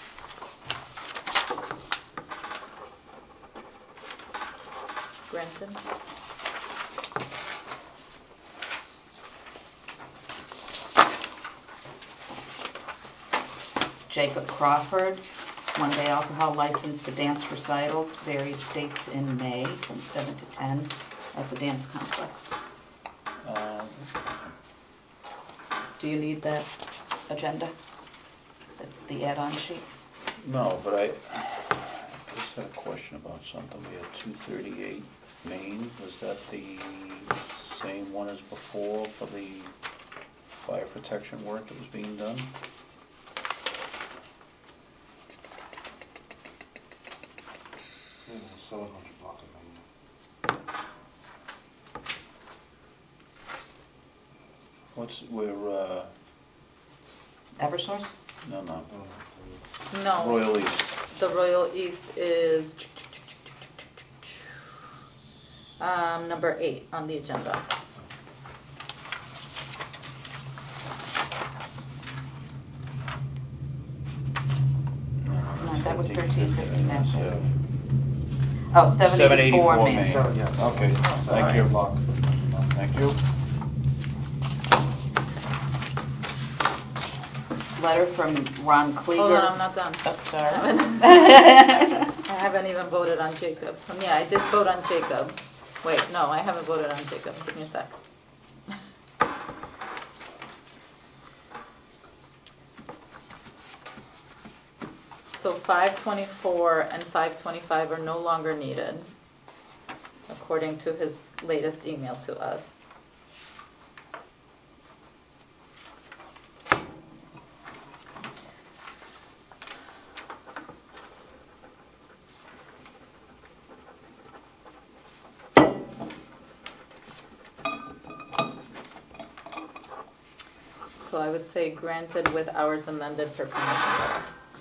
Granted. Jacob Crawford, one-day alcohol license for dance recitals, various dates in May from seven to ten at the dance complex. Um, Do you need that agenda, the, the add-on sheet? No, but I just had a question about something. We had two thirty-eight Main. Was that the same one as before for the fire protection work that was being done? seven hundred block of Main. What's, we're, uh, Eversource? no, no. No. Royal East. The Royal East is um, number eight on the agenda. No, that was thirteen fifty Yeah. Main. Oh, seven eighty-four Main. Okay, thank you. Thank you. Letter from Ron Klieger. Hold on, I'm not done. Oh, sorry. I haven't, I haven't even voted on Jacob. Um, yeah, I did vote on Jacob. Wait, no, I haven't voted on Jacob. Give me a sec. So five twenty-four and five twenty-five are no longer needed, according to his latest email to us. So I would say granted with hours amended for permission letter.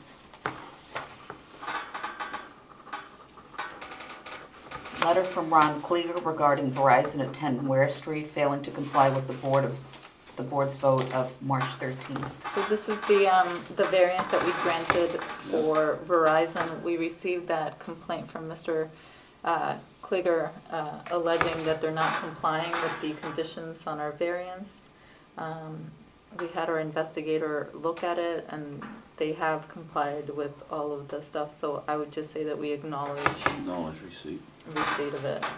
Letter from Ron Klieger regarding Verizon at ten Ware Street failing to comply with the board of the board's vote of March thirteenth. So this is the um, the variance that we granted for Verizon. We received that complaint from Mister Uh, Klieger uh, alleging that they're not complying with the conditions on our variance. Um, we had our investigator look at it, and they have complied with all of the stuff. So I would just say that we acknowledge Acknowledge receipt. receipt of it.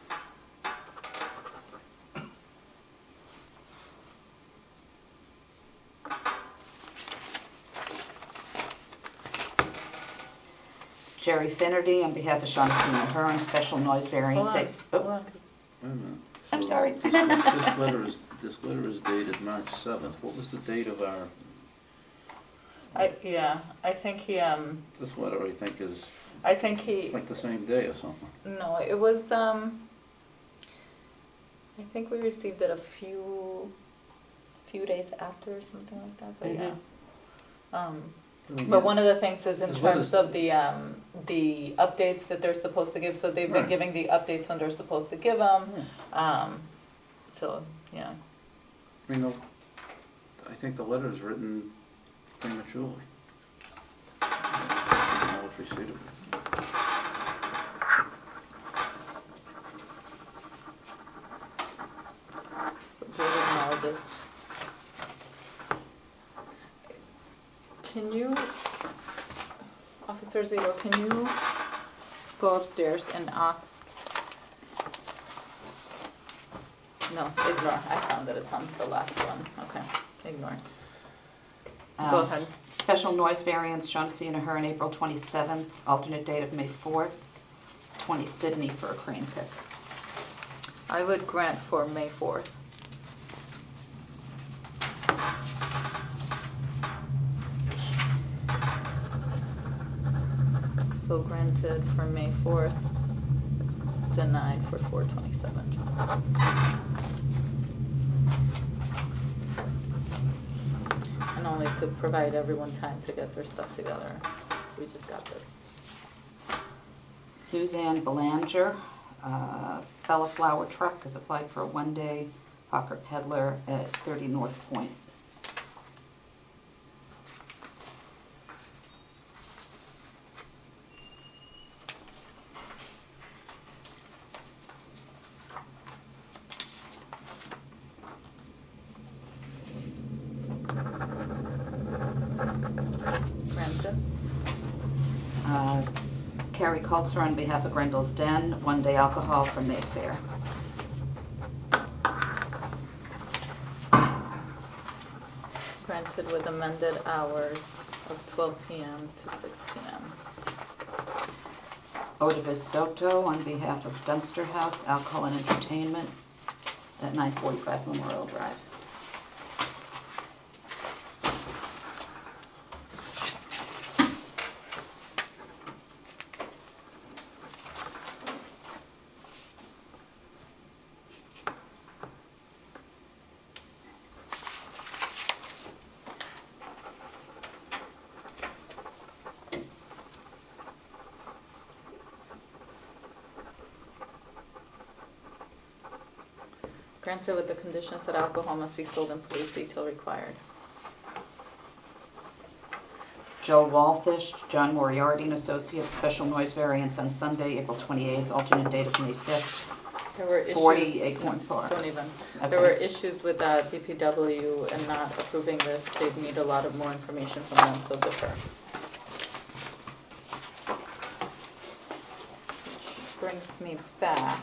Jerry Finnerty on behalf of Shaughnessy and Hearn, special noise variance. Hold on, Oh, hold on. Wait a minute. I'm So sorry. This, this letter is, this letter is dated March seventh. What was the date of our, I, yeah, I think he, um, this letter I think is I think he, it's like the same day or something. no, it was, um, I think we received it a few, few days after or something like that, but yeah. Um, but one of the things is in Because what terms is- of the, um, the updates that they're supposed to give, so they've been Right. giving the updates when they're supposed to give them, um, so, yeah. I mean, the, I think the letter is written prematurely. Acknowledge receipt of it. So we'll acknowledge it. Can you, Officer Zito, can you go upstairs and ask? No, ignore. I found that it's on the last one. Okay, ignore. Um, Go ahead. Special noise variance, Shaughnessy and Hearn, April twenty-seventh, alternate date of May fourth, twenty Sydney for a crane pick. I would grant for May fourth. So granted for May fourth, denied for four twenty-seven. And only to provide everyone time to get their stuff together. We just got this. Suzanne Belanger, uh, Bella Flower Truck, has applied for a one-day hawker peddler at thirty North Point. Harry Kulzer on behalf of Grendel's Den, one-day alcohol from Mayfair. Granted with amended hours of twelve p.m. to six p.m. Odavis Soto on behalf of Dunster House, Alcohol and Entertainment at nine forty-five Memorial Drive. Granted with the conditions that alcohol must be sold in police detail required. Joe Wallfish, John Moriarty and Associates, special noise variance on Sunday, April twenty-eighth, alternate date of May fifth. There were issues. forty Acorn Park. Don't even. Okay. There were issues with uh, D P W and not approving this. They'd need a lot of more information from them, so defer. Which brings me back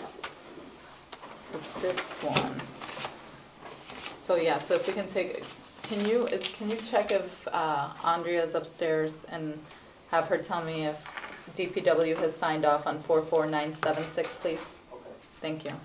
to this one. So yeah, so if we can take, can you is can you check if uh, Andrea's upstairs and have her tell me if D P W has signed off on four four nine seven six, please? Okay. Thank you.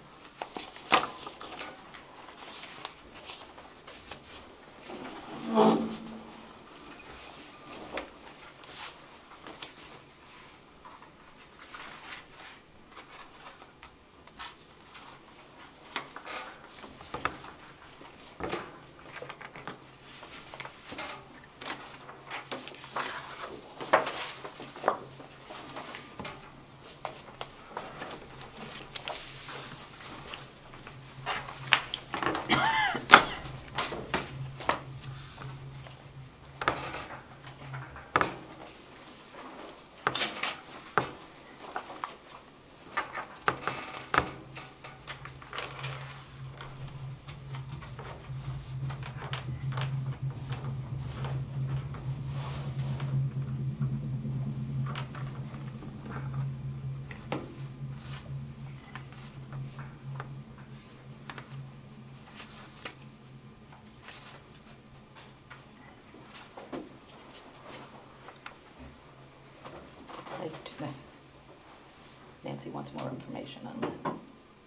Nancy wants more information on that.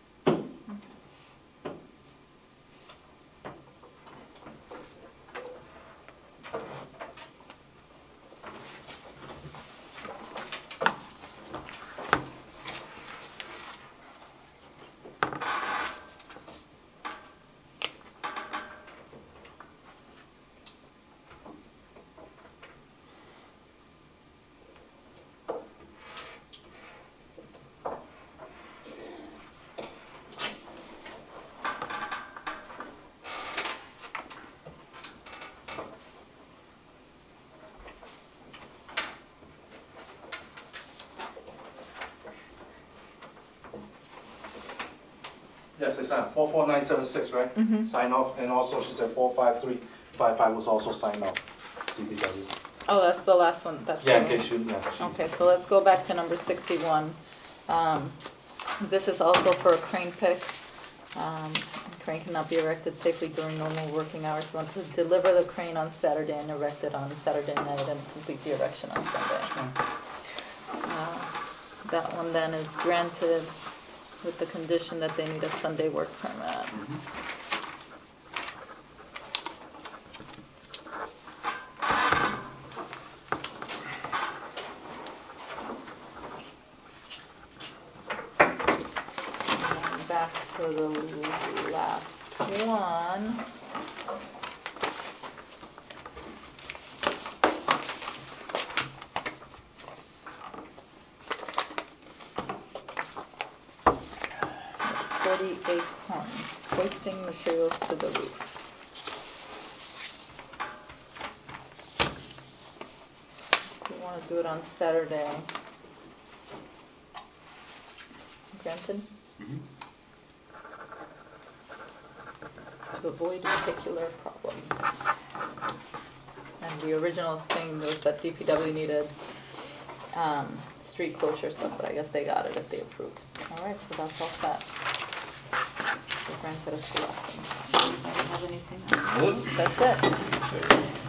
Yes, they signed four four nine seven six, right? Mhm. Sign off, and also she said four five three five five was also signed off, D P W. Oh, that's the last one. That's Yeah, the in case you, yeah. she- Okay, so let's go back to number sixty-one. Um, this is also for a crane pick. Um, crane cannot be erected safely during normal working hours. We want to deliver the crane on Saturday and erect it on Saturday night and complete the erection on Sunday. Uh, that one then is granted with the condition that they need a Sunday work permit. Mhm. And back to the last one. forty-eight tons, hoisting materials to the roof. If you want to do it on Saturday, granted? Mhm. To avoid particular problems. And the original thing was that D P W needed um, street closure stuff, but I guess they got it if they approved. All right, so that's all set. So Fran said it's two options. I don't have anything else. That's it.